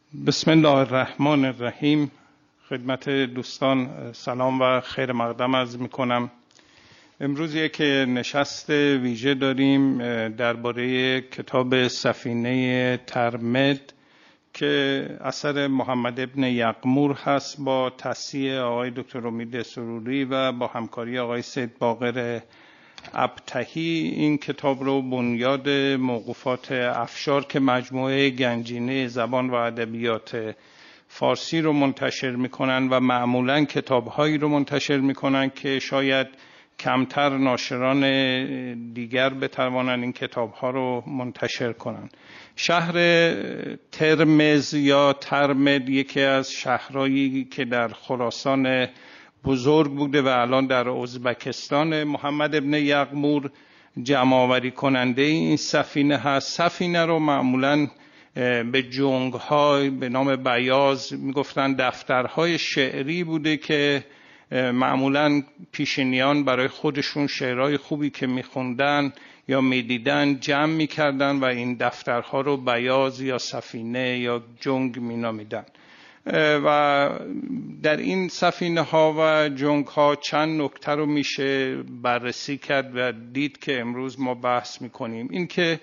بسم الله الرحمن الرحیم. خدمت دوستان سلام و خیر مقدم عرض میکنم. امروز یک نشست ویژه داریم درباره کتاب سفینه ترمد که اثر محمد ابن یغمور هست با تصحیح آقای دکتر امید سروری و با همکاری آقای سید باقر ابطحی. این کتاب رو بنیاد موقوفات افشار که مجموعه گنجینه زبان و ادبیات فارسی رو منتشر میکنن و معمولاً کتاب‌هایی رو منتشر میکنن که شاید کمتر ناشران دیگر بتوانند این کتاب‌ها رو منتشر کنن. شهر ترمز یا ترمد یکی از شهرهایی که در خراسان بزرگ بوده و الان در ازبکستان. محمد ابن یغمور جمع‌آوری کننده این سفینه هست. سفینه رو معمولاً به جنگ‌ها به نام بیاض میگفتن. دفترهای شعری بوده که معمولاً پیشینیان برای خودشون شعرهای خوبی که میخوندن یا میدیدن جمع میکردن و این دفترها رو بیاض یا سفینه یا جنگ مینامیدن. و در این سفینه ها و جنگ ها چند نکته رو میشه بررسی کرد و دید که امروز ما بحث میکنیم. این که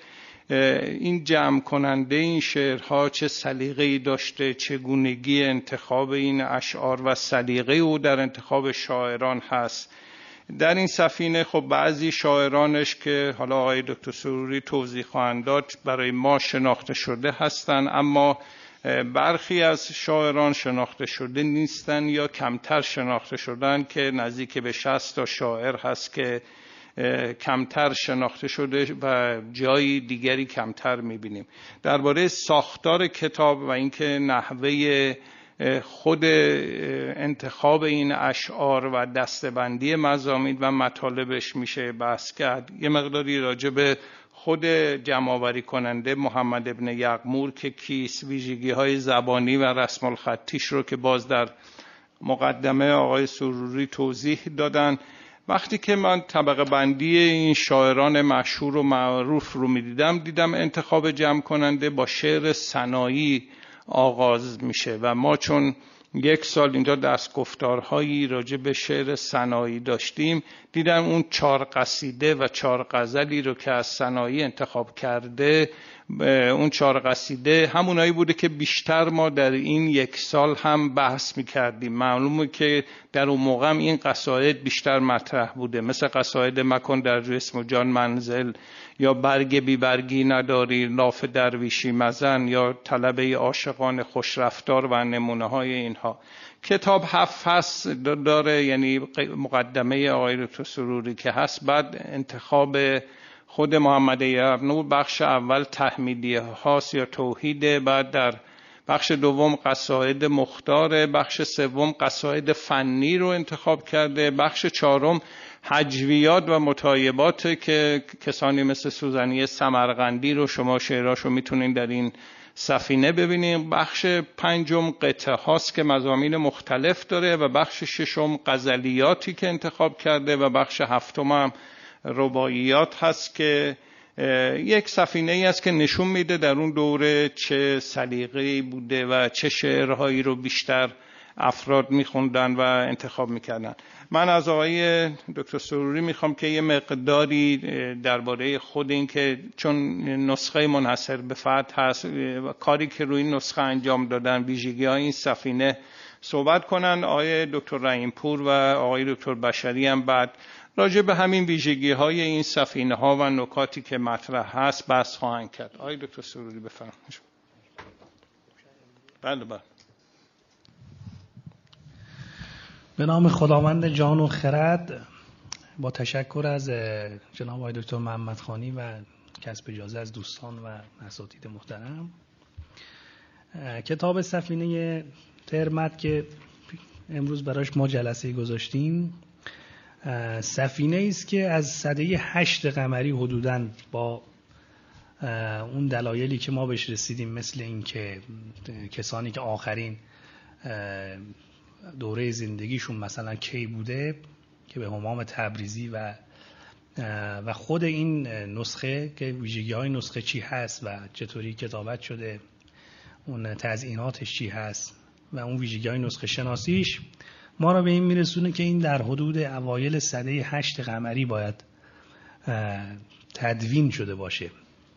این جمع کننده این شعرها چه سلیقه‌ای داشته، چگونگی انتخاب این اشعار و سلیقه او در انتخاب شاعران هست. در این سفینه خب بعضی شاعرانش که حالا آقای دکتر سروری توضیح خواهند داد برای ما شناخته شده هستند، اما برخی از شاعران شناخته شده نیستن یا کمتر شناخته شدن که نزدیک به 60 تا شاعر هست که کمتر شناخته شده و جایی دیگری کمتر میبینیم. درباره ساختار کتاب و اینکه نحوه خود انتخاب این اشعار و دسته‌بندی مضامین و مطالبش میشه بحث کرد. یه مقداری راجع به خود جمع‌آوری کننده محمد ابن یغمور که کیست، ویژگی‌های زبانی و رسم الخطیش رو که باز در مقدمه آقای سروری توضیح دادن. وقتی که من طبقه بندی این شاعران مشهور و معروف رو دیدم انتخاب جمع کننده با شعر ثنایی آغاز میشه و ما چون یک سال اینجا دستگفتارهایی راجع به شعر ثنایی داشتیم، دیدم اون 4 قصیده و 4 غزلی رو که از ثنایی انتخاب کرده، اون 4 قصیده همونایی بوده که بیشتر ما در این یک سال هم بحث میکردیم. معلومه که در اون موقع این قصاید بیشتر مطرح بوده، مثل قصاید مکن در جسم و جان منزل یا برگ بی برگی نداری لاف درویشی مزن یا طلبه عاشقان خوش رفتار و نمونه های اینها. کتاب 7 فصل داره، یعنی مقدمه آقای دکتر سروری که هست، بعد انتخاب خود محمد یغمور. بخش اول تحمیدیه هاست یا توحیده، بعد در بخش دوم قصاید مختاره، بخش سوم قصاید فنی رو انتخاب کرده، بخش چهارم هجویات و مطایبات که کسانی مثل سوزنی سمرقندی رو شما شعراشو میتونین در این سفینه ببینیم. بخش پنجم قطعه هاست که مضامین مختلف داره و بخش ششم غزلیاتی که انتخاب کرده و بخش هفتم هم رباعیات هست که یک سفینه ای است که نشون میده در اون دوره چه سلیقه‌ای بوده و چه شعرهایی رو بیشتر افراد میخوندن و انتخاب میکردن. من از آقای دکتر سروری میخوام که یه مقداری درباره خود این که چون نسخه منحصر به فرد هست و کاری که روی نسخه انجام دادن، ویژگی‌های این سفینه صحبت کنن. آقای دکتر رحیم‌پور و آقای دکتر بشری هم بعد راجع به همین ویژگی‌های این سفینه‌ها و نکاتی که مطرح هست بحث خواهند کرد. آقای دکتر سروری بفرمایید. بله. به نام خداوند جان و خرد، با تشکر از جناب آقای دکتر محمدخانی و کسب اجازه از دوستان و اساتید محترم، کتاب سفینه ترمد که امروز براش ما جلسه گذاشتیم، سفینه است که از سده 8 قمری حدوداً با اون دلایلی که ما بهش رسیدیم، مثل این که کسانی که آخرین دوره زندگیشون مثلا کی بوده که به همام تبریزی و خود این نسخه که ویژگی‌های نسخه چی هست و چطوری کتابت شده اون تزییناتش چی هست و اون ویژگی‌های نسخه شناسیش ما را به این میرسونه که این در حدود اوایل سده 8 قمری باید تدوین شده باشه.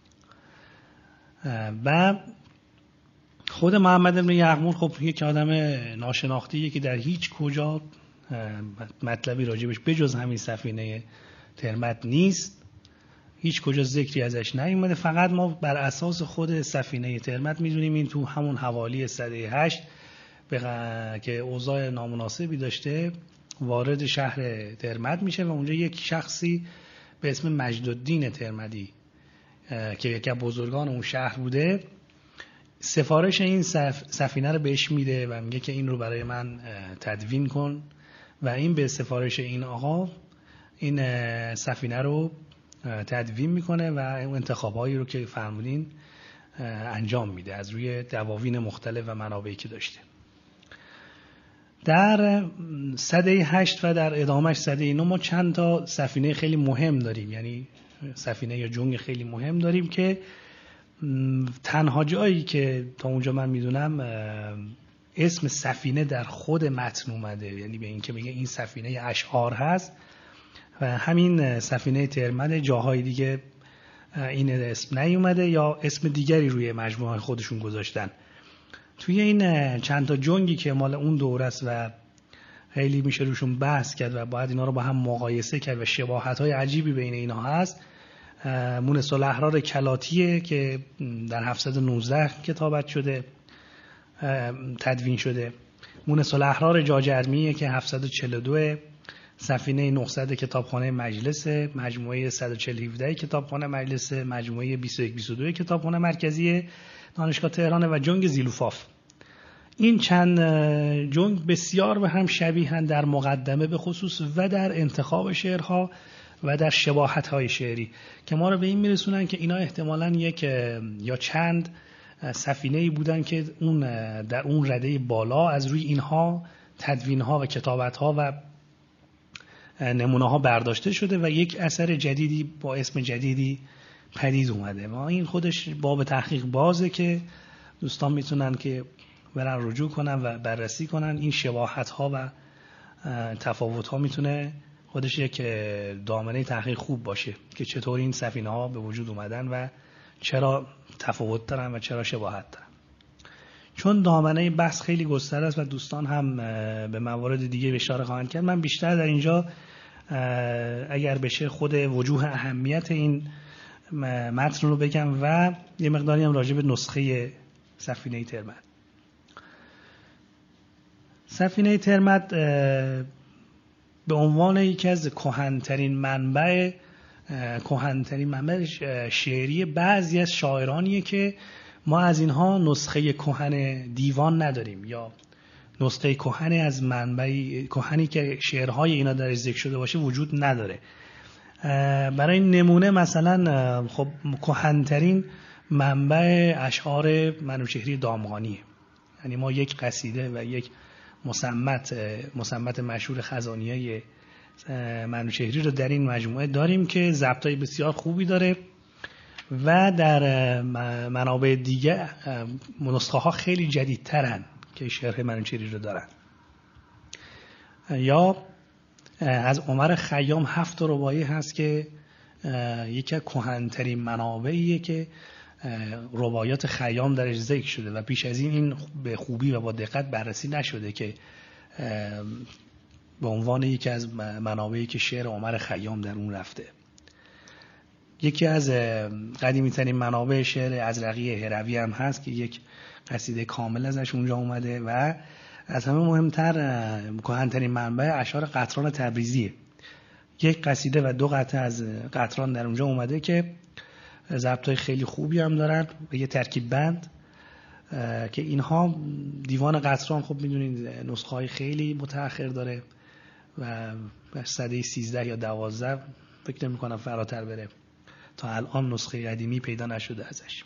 و خود محمد بن یغمون خب یک آدم ناشناختیه که در هیچ کجا مطلبی راجبش بجز همین سفینه ترمت نیست، هیچ کجا ذکری ازش نیومده. فقط ما بر اساس خود سفینه ترمت میدونیم این تو همون حوالی سده 8 که اوضاع نامناسبی داشته وارد شهر ترمت میشه و اونجا یک شخصی به اسم مجدالدین ترمدی که یکی از بزرگان اون شهر بوده سفارش این سفینه رو بهش میده و میگه که این رو برای من تدوین کن و این به سفارش این آقا این سفینه رو تدوین میکنه و انتخابایی رو که فرمودین انجام میده از روی دواوین مختلف و منابعی که داشته. در سده 8 و در ادامهش سده 9 ما چند تا سفینه خیلی مهم داریم، یعنی سفینه یا جنگ خیلی مهم داریم که تنها جایی که تا اونجا من میدونم اسم سفینه در خود متن اومده، یعنی به این که میگه این سفینه اشعار هست و همین سفینه ترمت، جاهای دیگه این اسم نیومده یا اسم دیگری روی مجموعه خودشون گذاشتن. توی این چند تا جنگی که مال اون دوره است و خیلی میشه روشون بحث کرد و باید اینا رو با هم مقایسه کرد و شباهت‌های عجیبی بین اینا هست. مونس الاحرار کلاتیه که در 719 کتابت شده تدوین شده. مونس الاحرار جاجرمیه که 742، سفینه 900 کتابخانه مجلس، مجموعه 147 کتابخانه مجلس، مجموعه 21-22 کتابخانه مرکزی دانشگاه تهران و جنگ زیلوفاف. این چند جنگ بسیار به هم شبیهن در مقدمه به خصوص و در انتخاب شعرها و در شباهت‌های شعری که ما رو به این میرسونن که اینا احتمالاً یک یا چند سفینه‌ای بودن که اون در اون رده بالا از روی اینها تدوین‌ها و کتابت‌ها و نمونه‌ها برداشته شده و یک اثر جدیدی با اسم جدیدی پدید اومده. ما این خودش باب تحقیق بازه که دوستان میتونن که برن رجوع کنن و بررسی کنن. این شباهت‌ها و تفاوت‌ها میتونه خودش یک دامنه تحقیق خوب باشه که چطور این سفینه‌ها به وجود اومدن و چرا تفاوت دارن و چرا شباهت دارن. چون دامنه بحث خیلی گسترده است و دوستان هم به موارد دیگه اشاره خواهند کرد، من بیشتر در اینجا اگر بشه خود وجوه اهمیت این متن رو بگم و یه مقداری هم راجع به نسخه سفینه ترمت. سفینه ترمت به عنوان یکی از کهن‌ترین منبع شعری بعضی از شاعرانیه که ما از اینها نسخه کهن دیوان نداریم یا نسخه کهن از منبع کهنی که شعرهای اینا درش ذکر شده باشه وجود نداره. برای نمونه مثلا خب کهن‌ترین منبع اشعار منوچهری دامغانیه، یعنی ما یک قصیده و یک مصمت مشهور خزانیه منوچهری رو در این مجموعه داریم که ضبطای بسیار خوبی داره و در منابع دیگه نسخه ها خیلی جدیدترن که شرح منوچهری رو دارن. یا از عمر خیام 7 رباعی هست که یکی از کهن‌ترین منابعیه که رباعیات خیام درش ذکر شده و پیش از این به خوبی و با دقت بررسی نشده که به عنوان یکی از منابعی که شعر عمر خیام در اون رفته. یکی از قدیمی ترین منابع شعر ازرقی هروی هم هست که یک قصیده کامل ازش اونجا اومده و از همه مهمتر کهن‌ترین منبع اشعار قطران تبریزیه. یک قصیده و 2 قطعه از قطران در اونجا اومده که ضبط‌های خیلی خوبی هم دارن و یه ترکیب بند که اینها دیوان قطران خب میدونید نسخه‌های خیلی متأخر داره و سده 13 یا 12 فکر نمی‌کنم فراتر بره، تا الان نسخه قدیمی پیدا نشده ازش.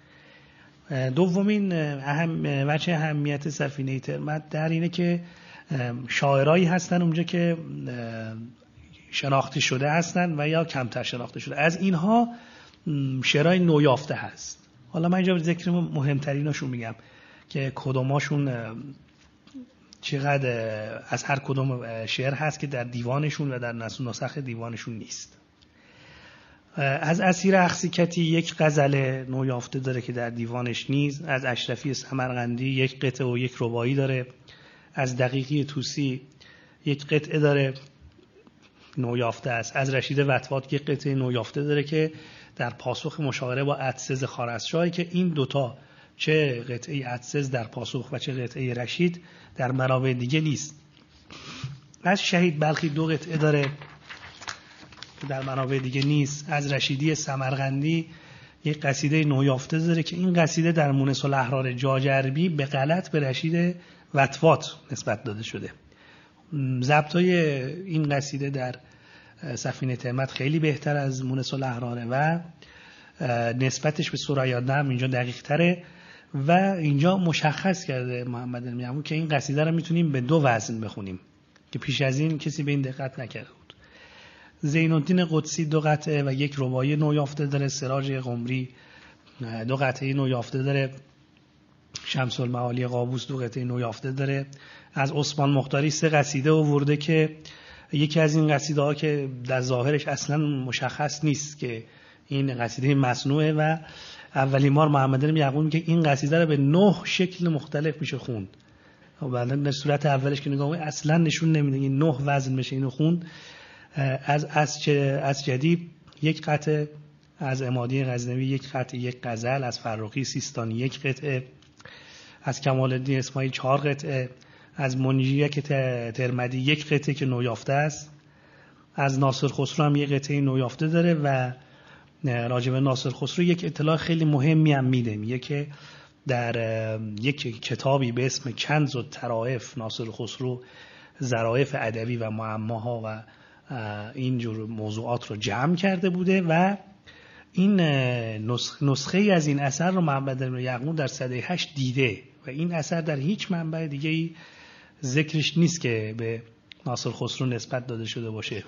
دومین وجه اهمیت سفینه ترمت در اینه که شاعرایی هستن اونجا که شناخته شده هستن و یا کمتر شناخته شده. از اینها شعرهای نویافته هست حالا من اینجا ذکر مهمتریناشون میگم که کدوماشون چقدر از هر کدوم شعر هست که در دیوانشون و در نسخ دیوانشون نیست. از اسیر اخسیکتی یک غزل نویافته داره که در دیوانش نیست. از اشرفی سمرقندی یک قطعه و یک رباعی داره. از دقیقی طوسی یک قطعه داره نویافته است. از رشید وطواط یک قطعه نویافته داره که در پاسخ مشاوره با عدسز خوارزمشاهی که این دوتا چه قطعه عدسز در پاسخ و چه قطعه رشید در منابع دیگه نیست. از شهید بلخی دو قطعه داره که در منابع دیگه نیست. از رشیدی سمرقندی یک قصیده نویافته داره که این قصیده در مونس الاحرار جاجربی به غلط به رشید وطواط نسبت داده شده. ضبطای این قصیده در سفینه ترمت خیلی بهتر از مونس الاحراره و نسبتش به ثریا هم اینجا دقیق تره و اینجا مشخص کرده محمد علمی که این قصیده رو میتونیم به دو وزن بخونیم که پیش از این کسی به این دقت نکرده بود. زین‌الدین قدسی دو قطعه و یک رباعی نویافته داره. سراج قمری دو قطعه نویافته داره. شمس المعالی قابوس دو قطعه نویافته داره. از عثمان مختاری سه قصیده آورده که یکی از این قصیده ها که در ظاهرش اصلا مشخص نیست که این قصیده مصنوعه و اولین بار محمد علمی یعقوب که این قصیده رو به 9 شکل مختلف میشه خوند. بعدا در صورت اولش که نگاه اصلا نشون نمیده این 9 وزن بشه اینو خوند. از جدید یک قطعه، از عمادی غزنوی یک قطعه یک غزل، از فرخی سیستانی یک قطعه، از کمال الدین اسماعیل 4 قطعه، از منجیه که ترمدی یک قطعه که نویافته است. از ناصر خسرو هم یک قطعه نویافته داره و راجب ناصر خسرو یک اطلاع خیلی مهمی هم میده. میگه که در یک کتابی به اسم کنز و طرائف ناصر خسرو ظرافت ادبی و معماها و این جور موضوعات رو جمع کرده بوده و این نسخه از این اثر رو محمد علمی یعقوب در سده 8 دیده و این اثر در هیچ منبع دیگه‌ای ذکرش نیست که به ناصر خسرو نسبت داده شده باشه.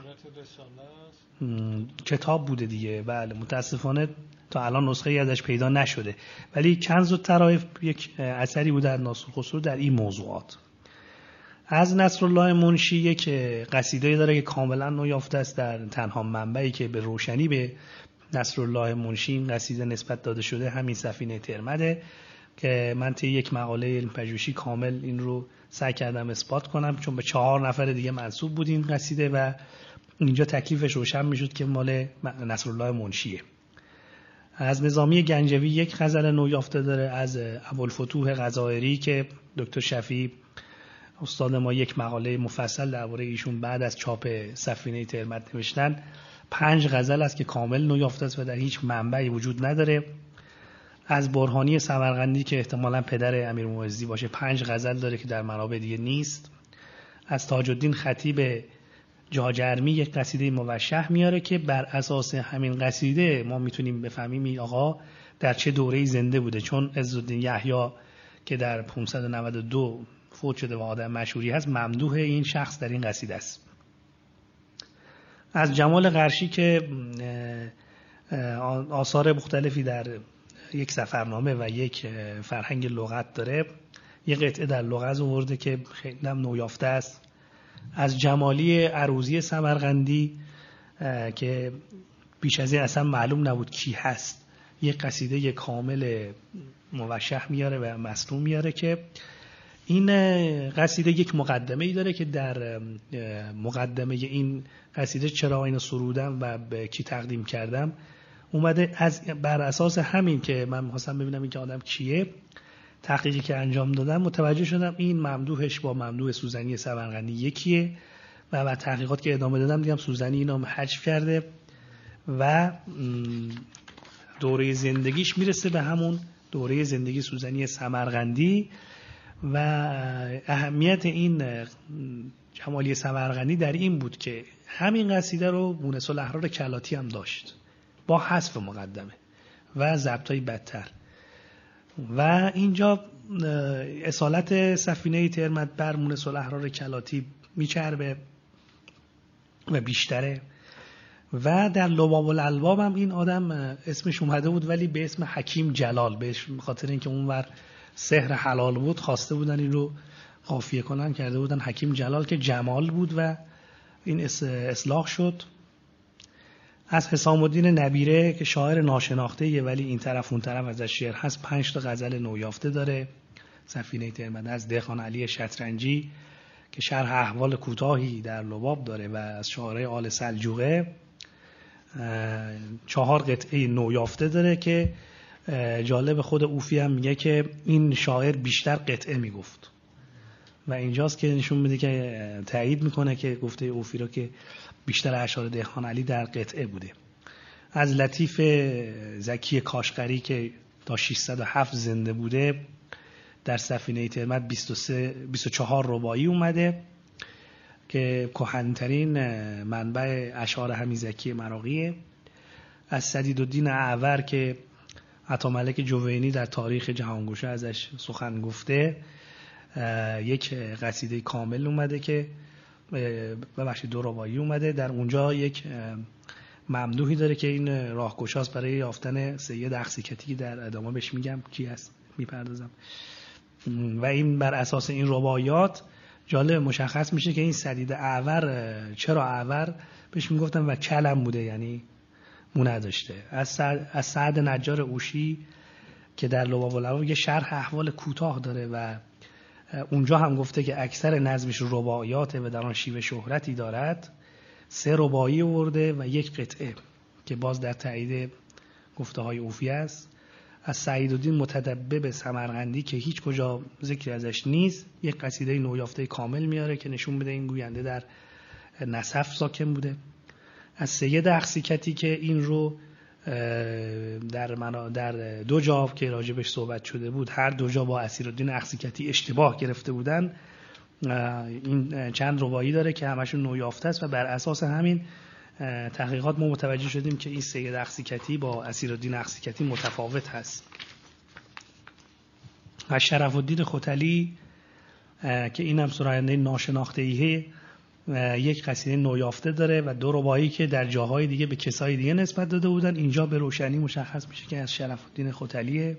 کتاب بوده دیگه. بله متاسفانه تا الان نسخه ای ازش پیدا نشده ولی کنز و طرائف یک اثری بوده از ناصر خسرو در این موضوعات. از نصرالله منشی یک قصیده داره که کاملا نویافته است در تنها منبعی که به روشنی به نصرالله منشی این قصیده نسبت داده شده همین سفینه ترمده که من طی یک مقاله علم پژوهشی کامل این رو سعی کردم اثبات کنم چون به 4 نفر دیگه منسوب بود این قصیده و اینجا تکلیفش روشن میشد که مال نصرالله منشیه. از نظامی گنجوی یک غزل نویافته داره. از ابوالفتوح غزائری که دکتر شفیع استاد ما یک مقاله مفصل درباره ایشون بعد از چاپ سفینه ترمت نوشتن 5 غزل است که کامل نویافته است و در هیچ منبعی وجود نداره. از برهانی سمرقندی که احتمالاً پدر امیرمعزی باشه 5 غزل داره که در منابع دیگه نیست. از تاج الدین خطیب جاجرمی یک قصیده موشح میاره که بر اساس همین قصیده ما میتونیم بفهمیم این آقا در چه دوره‌ای زنده بوده چون عزالدین یحیی که در 592 فوت شده و آدم مشهوری هست ممدوح این شخص در این قصیده است. از جمال قرشی که آثار مختلفی در یک سفرنامه و یک فرهنگ لغت داره یک قطعه در لغز آورده که خیلی هم نویافته است. از جمالی عروضی سمرقندی که بیش از این اصلا معلوم نبود کی هست یک قصیده کامل موشح میاره و مصنوع میاره که این قصیده یک مقدمه ای داره که در مقدمه این قصیده چرا اینو سرودم و به کی تقدیم کردم اومده بر اساس همین که من می‌خواستم ببینم این که آدم کیه تحقیقی که انجام دادم متوجه شدم این ممدوحش با ممدوح سوزنی سمرقندی یکیه و بعد تحقیقات که ادامه دادم دیدم سوزنی اینو حذف کرده و دوره زندگیش میرسه به همون دوره زندگی سوزنی سمرقندی و اهمیت این جمالی سمرقندی در این بود که همین قصیده رو مونس الاحرار کلاتی هم داشت با حذف مقدمه و ضبطای بدتر و اینجا اصالت سفینه ترمت بر مونس الاحرار کلاتی میچربه و بیشتره و در لباب الالباب هم این آدم اسمش اومده بود ولی به اسم حکیم جلال، بهش خاطر اینکه اونور سحر حلال بود خواسته بودن این رو قافیه کنن، کرده بودن حکیم جلال که جمال بود و این اصلاح شد. از حسام الدین نبیره که شاعر ناشناخته‌ایه ولی این طرف اون طرف ازش شعر هست، 5 تا غزل نویافته داره. سفینه ترمذ. از دهقان علی شطرنجی که شرح احوال کوتاهی در لباب داره و از شاعرای آل سلجوقه 4 قطعه نویافته داره که جالب خود اوفی هم میگه که این شاعر بیشتر قطعه میگفت و اینجاست که نشون میده که تایید میکنه که گفته اوفی رو که بیشتر اشعار دهقان علی در قطعه بوده. از لطیف زکی کاشغری که تا 607 زنده بوده در سفینه ترمذ 24 رباعی اومده که کهن‌ترین منبع اشعار همین زکی مراغیه. از سدیدالدین اعور که عطاملک جوینی در تاریخ جهانگوشه ازش سخن گفته یک قصیده کامل اومده که ببخشید 2 رباعی اومده. در اونجا یک ممدوحی داره که این راهگشاست برای یافتن سید اخسیکتی، در ادامه بهش میگم کی هست میپردازم. و این بر اساس این رباعیات جالب مشخص میشه که این سدید اعور چرا اعور بهش میگفتن و کلم بوده، یعنی مو نداشته. از سعد نجار اوشی که در لباب الالباب یه شرح احوال کوتاه داره و اونجا هم گفته که اکثر نظمش رباعیاته و در آن شیوه شهرتی دارد. 3 رباعی آورده و 1 قطعه که باز در تایید گفته های اوفی است. از سعیدالدین متدبب سمرقندی که هیچ کجا ذکری ازش نیست 1 قصیده نویافته کامل میاره که نشون بده این گوینده در نسف ساکن بوده. از سید اخسیکتی که این رو در 2 جا که راجبش صحبت شده بود هر 2 جا با اسیرالدین اخسیکتی اشتباه گرفته بودن، این چند رباعی داره که همشون نویافته است و بر اساس همین تحقیقات ما متوجه شدیم که این سید اخسیکتی با اسیرالدین اخسیکتی متفاوت هست. و شرف الدین ختلی که این هم سراینده ناشناخته‌ایه 1 قصیده نویافته داره و 2 رباعی که در جاهای دیگه به کسای دیگه نسبت داده بودن. اینجا به روشنی مشخص میشه که از شرف الدین ختلیه.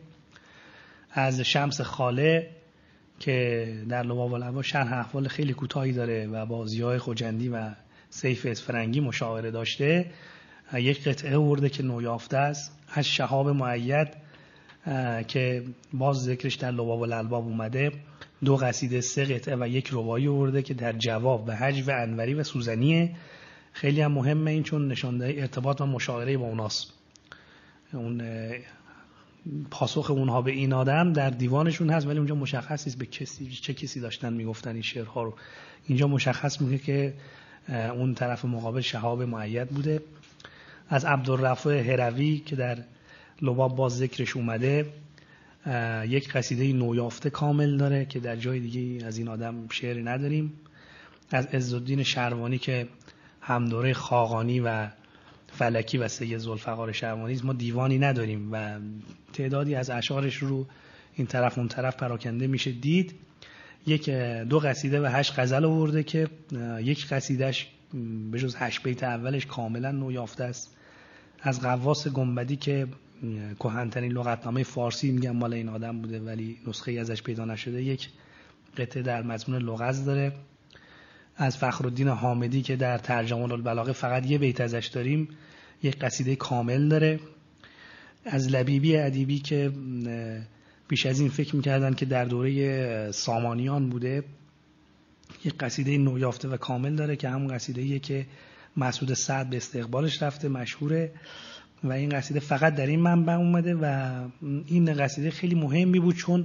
از شمس خاله که در لباب الالباب شرح احوال خیلی کوتاهی داره و با ضیاء خوجندی و سیف اسفرنگی مشاوره داشته 1 قطعه آورده که نویافته است. از شهاب مؤید که باز ذکرش در لباب الالباب اومده 2 قصیده 3 قطعه و 1 رباعی آورده که در جواب و هجو انوری و سوزنیه. خیلی هم مهمه این چون نشانده ارتباط و مشاوره با اوناست. اون پاسخ اونها به این آدم در دیوانشون هست ولی اونجا مشخص نیست به چه کسی داشتن میگفتن این شعرها رو. اینجا مشخص میگه که اون طرف مقابل شهاب مؤید بوده. از عبدالرفاع هروی که در لباب باز ذکرش اومده 1 قصیده نویافته کامل داره که در جای دیگه از این آدم شعری نداریم. از عزالدین شروانی که همدوره خاقانی و فلکی و سید ذوالفقار شروانی ما دیوانی نداریم و تعدادی از اشعارش رو این طرف اون طرف پراکنده میشه دید. 2 قصیده و 8 غزل آورده که 1 قصیدهش به جز 8 بیت اولش کاملا نویافته است. از غواص گنبدی که کهن‌ترین لغتنامه فارسی میگم مال این آدم بوده ولی نسخه ازش پیدا نشده 1 قطعه در مضمون لغز داره. از فخرالدین حامدی که در ترجمان البلاغه فقط 1 بیت ازش داریم 1 قصیده کامل داره. از لبیبی ادیبی که بیش از این فکر میکردن که در دوره سامانیان بوده 1 قصیده نویافته و کامل داره که همون قصیده‌ایه که مسعود سعد به استقبالش رفته مشهوره و این قصیده فقط در این منبع اومده و این قصیده خیلی مهمی بود چون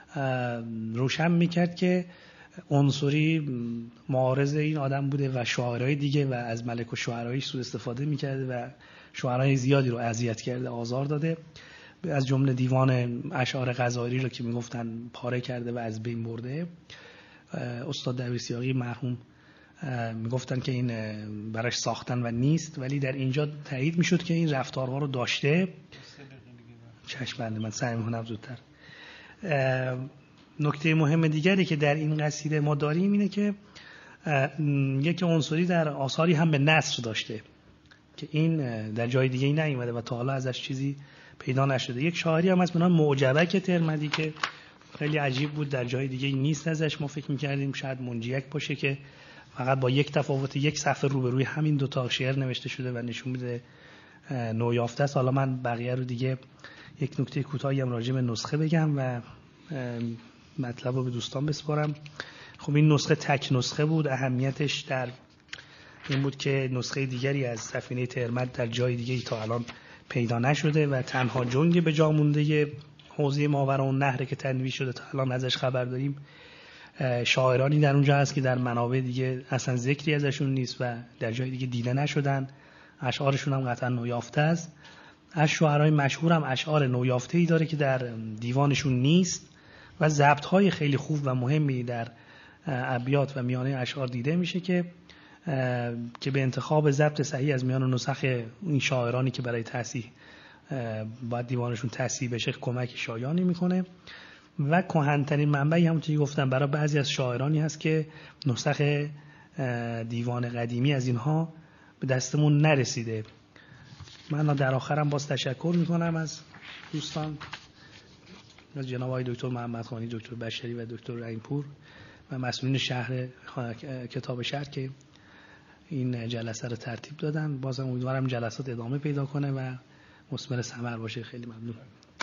روشن میکرد که عنصری معارض این آدم بوده و شاعرای دیگه و از ملک و شعرایش سوء استفاده میکرده و شاعرای زیادی رو اذیت کرده آزار داده. از جمله دیوان اشعار غزالی رو که میگفتن پاره کرده و از بین برده. استاد دبیرسیاقی مرحوم میگفتن که این براش ساختن و نیست ولی در اینجا تایید میشد که این رفتارها رو داشته. چشم بنده من سعی میکنم زودتر. نکته مهم دیگری که در این قصیده ما داریم اینه که یک عنصری در آثاری هم به نثر داشته که این در جای دیگه ای نیومده و تا حالا ازش چیزی پیدا نشده. یک شاعری هم از بنام معجبک ترمدی که خیلی عجیب بود، در جای دیگه ای نیست ازش. ما فکر می‌کردیم شاید منجیک باشه که فقط با یک تفاوت یک صفحه روبروی همین دو تا شعر نوشته شده و نشون میده نویافته است. حالا من بقیه رو دیگه یک نکته کوتاهی هم راجع به نسخه بگم و مطلب رو به دوستان بسپارم. خب این نسخه تک نسخه بود. اهمیتش در این بود که نسخه دیگری از سفینه ترمد در جای دیگه تا الان پیدا نشده و تنها جنگ به جا مونده حوزه ماوراءالنهر که تنویع شده تا الان ازش خبر داریم. شاعرانی در اونجا هست که در منابع دیگه اصلا ذکری ازشون نیست و در جای دیگه دیده نشدن. اشعارشون هم قطعا نویافته است. از شاعرای مشهور هم اشعار نویافته‌ای داره که در دیوانشون نیست و ضبط‌های خیلی خوب و مهمی در ابیات و میانه اشعار دیده میشه که به انتخاب ضبط صحیح از میان نسخ این شاعرانی که برای تصحیح باید دیوانشون تصحیح بشه کمک شایانی میکنه. و کهن‌ترین منبعی همونطوری گفتم برای بعضی از شاعرانی هست که نسخ دیوان قدیمی از اینها به دستمون نرسیده. من در آخرم باز تشکر میکنم از دوستان، از جناب آقای دکتر محمد خانی، دکتر بشری و دکتر رحیم‌پور و مسئولین شهر کتاب شهر که این جلسه رو ترتیب دادن. بازم امیدوارم جلسات ادامه پیدا کنه و مثمر ثمر باشه. خیلی ممنون.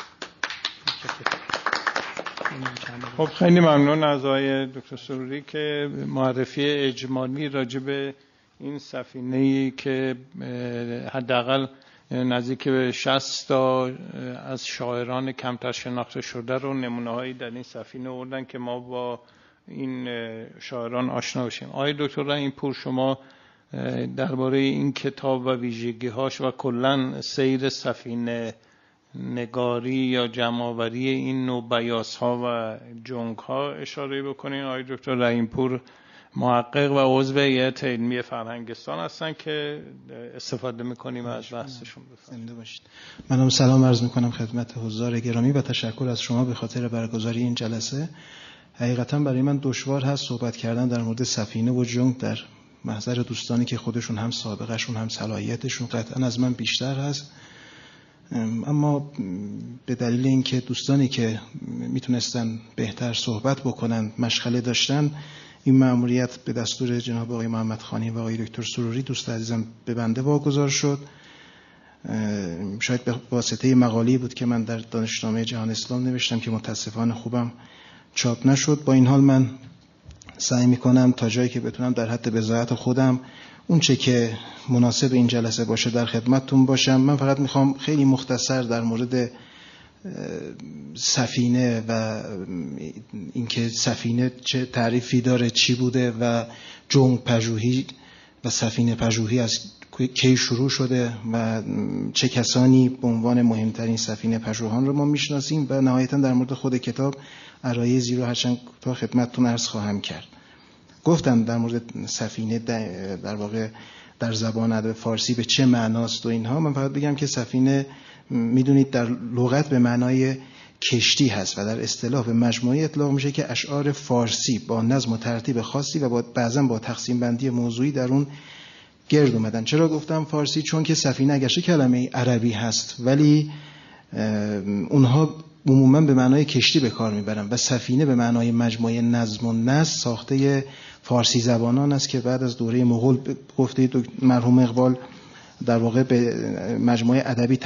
خب خیلی ممنون از آقای دکتر سروری که معرفی اجمالی راجع به این سفینه‌ای که حداقل نزدیک به 60 تا از شاعران کمتر شناخته شده رو نمونه‌هایی در این سفینه آوردن که ما با این شاعران آشنا بشیم. آقای دکتر رحیم‌پور، شما درباره این کتاب و ویژگی‌هاش و کلاً سیر سفینه نگاری یا جمع‌آوری این نوع بیاس‌ها و جنگ‌ها اشاره بکنین. آقای دکتر رحیم‌پور محقق و عضو هیئت علمی فرهنگستان هستن که استفاده می‌کنیم از بحثشون. زنده باشید. منم سلام عرض می‌کنم خدمت حضار گرامی و تشکر از شما به خاطر برگزاری این جلسه. حقیقتاً برای من دشوار هست صحبت کردن در مورد سفینه و جنگ در محضر دوستانی که خودشون هم سابقه‌شون هم صلاحیتشون قطعاً از من بیشتر هست. اما به دلیل اینکه دوستانی که میتونستن بهتر صحبت بکنن مشغله داشتن، این مأموریت به دستور جناب آقای محمد خانی و آقای دکتر سروری دوست عزیزم به بنده واگذار شد. شاید به واسطه مقاله‌ای بود که من در دانشنامه جهان اسلام نوشتم که متاسفانه خوبم چاپ نشد. با این حال من سعی میکنم تا جایی که بتونم در حد بضاعت خودم اون چه که مناسب این جلسه باشه در خدمتتون باشم. من فقط میخوام خیلی مختصر در مورد سفینه و اینکه سفینه چه تعریفی داره، چی بوده و جنگ پژوهی و سفینه پژوهی از کی شروع شده و چه کسانی به عنوان مهمترین سفینه پژوهان رو ما میشناسیم و نهایتا در مورد خود کتاب عرایضی رو هرچند تا خدمتتون عرض خواهم کرد. گفتم در مورد سفینه در واقع در زبان ادب فارسی به چه معناست و اینها. من فقط بگم که سفینه میدونید در لغت به معنای کشتی هست و در اصطلاح به مجموعه اطلاق میشه که اشعار فارسی با نظم و ترتیب خاصی و بعضا با تقسیم بندی موضوعی در اون گرد اومدن. چرا گفتم فارسی؟ چون که سفینه اگرچه کلمه عربی هست ولی اونها عموما به معنای کشتی به کار میبرن و سفینه به معنای مجموعه نظم و نسق ساخته فارسی زبانان است که بعد از دوره مغول گفته مرحوم اقبال در واقع به مجموعه ادبی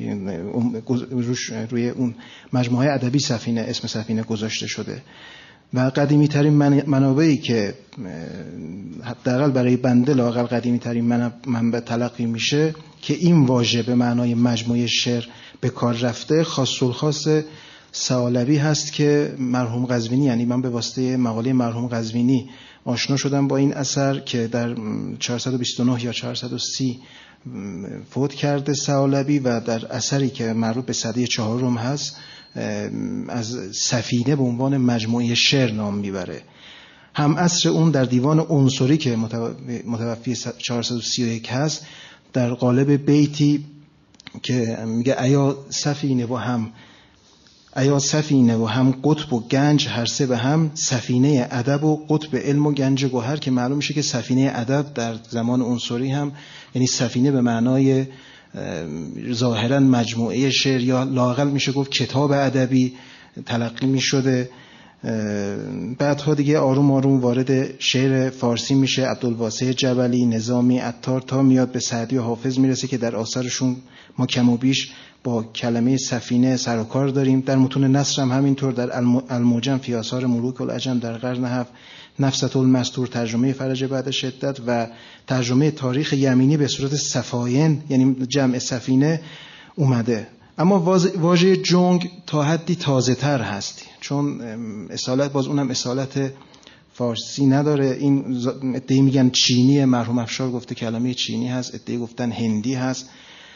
روی اون مجموعه ادبی سفینه اسم سفینه گذاشته شده و قدیمی ترین منابعی که حداقل برای بنده لااقل قدیمی ترین منبع تلقی میشه که این واژه به معنای مجموعه شعر به کار رفته خاص الخاص ثعالبی هست که مرحوم قزوینی، یعنی من به واسطه مقاله مرحوم قزوینی آشنا شدم با این اثر که در 429 یا 430 فوت کرده ثعالبی و در اثری که مربوط به سده 4 هست از سفینه به عنوان مجموعه شعر نام میبره. هم عصر اون در دیوان عنصری که متوفی 431 هست در قالب بیتی که میگه ایا سفینه و هم ایا سفینه و هم قطب و گنج هر سه به هم، سفینه ادب و قطب علم و گنج گوهر، که معلوم میشه که سفینه ادب در زمان عنصری هم یعنی سفینه به معنای ظاهرا مجموعه شعر یا لااقل میشه گفت کتاب ادبی تلقی میشده. بعدها دیگه آروم آروم وارد شعر فارسی میشه، عبدالواسع جبلی، نظامی، عطار، تا میاد به سعدی و حافظ میرسه که در آثارشون ما کم و بیش با کلمه سفینه سر و کار داریم. در متون نثر هم همینطور، در المعجم فی آثار ملوک العجم در قرن 7 نفست المستور ترجمه فرج بعد شدت و ترجمه تاریخ یمینی به صورت صفاین یعنی جمع سفینه اومده. اما واژه جنگ تا حدی تازه تر هست، چون اصالت باز اونم اصالت فارسی نداره. این ادعی میگن چینی، مرحوم افشار گفته کلمه چینی هست، ادعی گفتن هندی هست،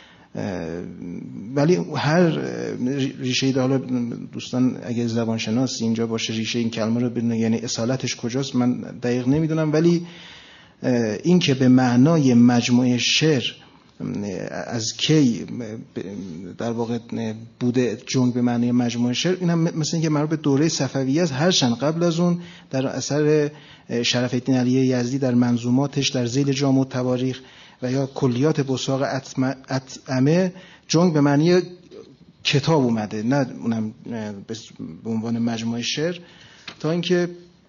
ولی هر ریشه ای حالا دوستان اگه زبان شناس اینجا باشه ریشه این کلمه رو بدونه یعنی اصالتش کجاست من دقیق نمیدونم، ولی این که به معنای مجموعه شعر از کی در واقع بوده جنگ به معنی مجموعه شعر، این هم مثل اینکه مربوط به دوره صفویه است. هرچند قبل از اون در اثر شرف الدین علی یزدی در منظوماتش در ذیل جامع التواریخ و یا کلیات بساق اطعمه جنگ به معنی کتاب اومده، نه اونم به عنوان مجموعه شعر. تا اینکه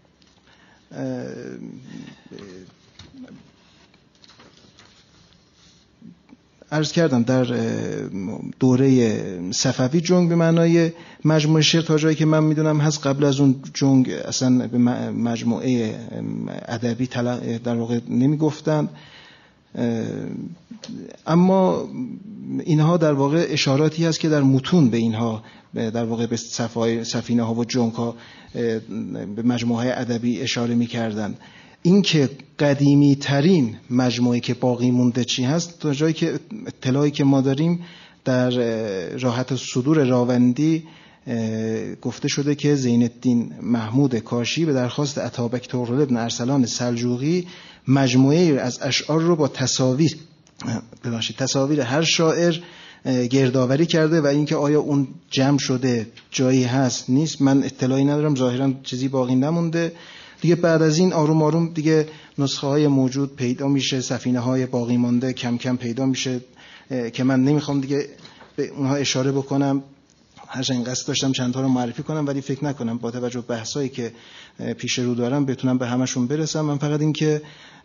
عرض کردم در دوره صفوی جنگ به معنای مجموعه شعر تا جایی که من میدونم هست. قبل از اون جنگ اصلا به مجموعه ادبی در واقع نمیگفتن، اما اینها در واقع اشاراتی هست که در متون به اینها در واقع به سفینه ها و جنگ ها به مجموعه ادبی اشاره میکردن. این که قدیمی ترین مجموعه که باقی مونده چی هست، تا جایی که اطلاعی که ما داریم در راحت الصدور راوندی گفته شده که زین الدین محمود کاشی به درخواست اتابک طغرل ابن ارسلان سلجوقی مجموعه از اشعار رو با تصاویر هر شاعر گردآوری کرده و اینکه آیا اون جمع شده جایی هست نیست من اطلاعی ندارم، ظاهرا چیزی باقی نمونده. دیگه بعد از این آروم آروم دیگه نسخه های موجود پیدا میشه، سفینه های باقی مانده کم کم پیدا میشه که من نمیخوام دیگه به اونها اشاره بکنم، هرچند قصد داشتم چند تا رو معرفی کنم ولی فکر نکنم با توجه به بحثایی که پیش رو دارم بتونم به همشون برسم. من فقط این که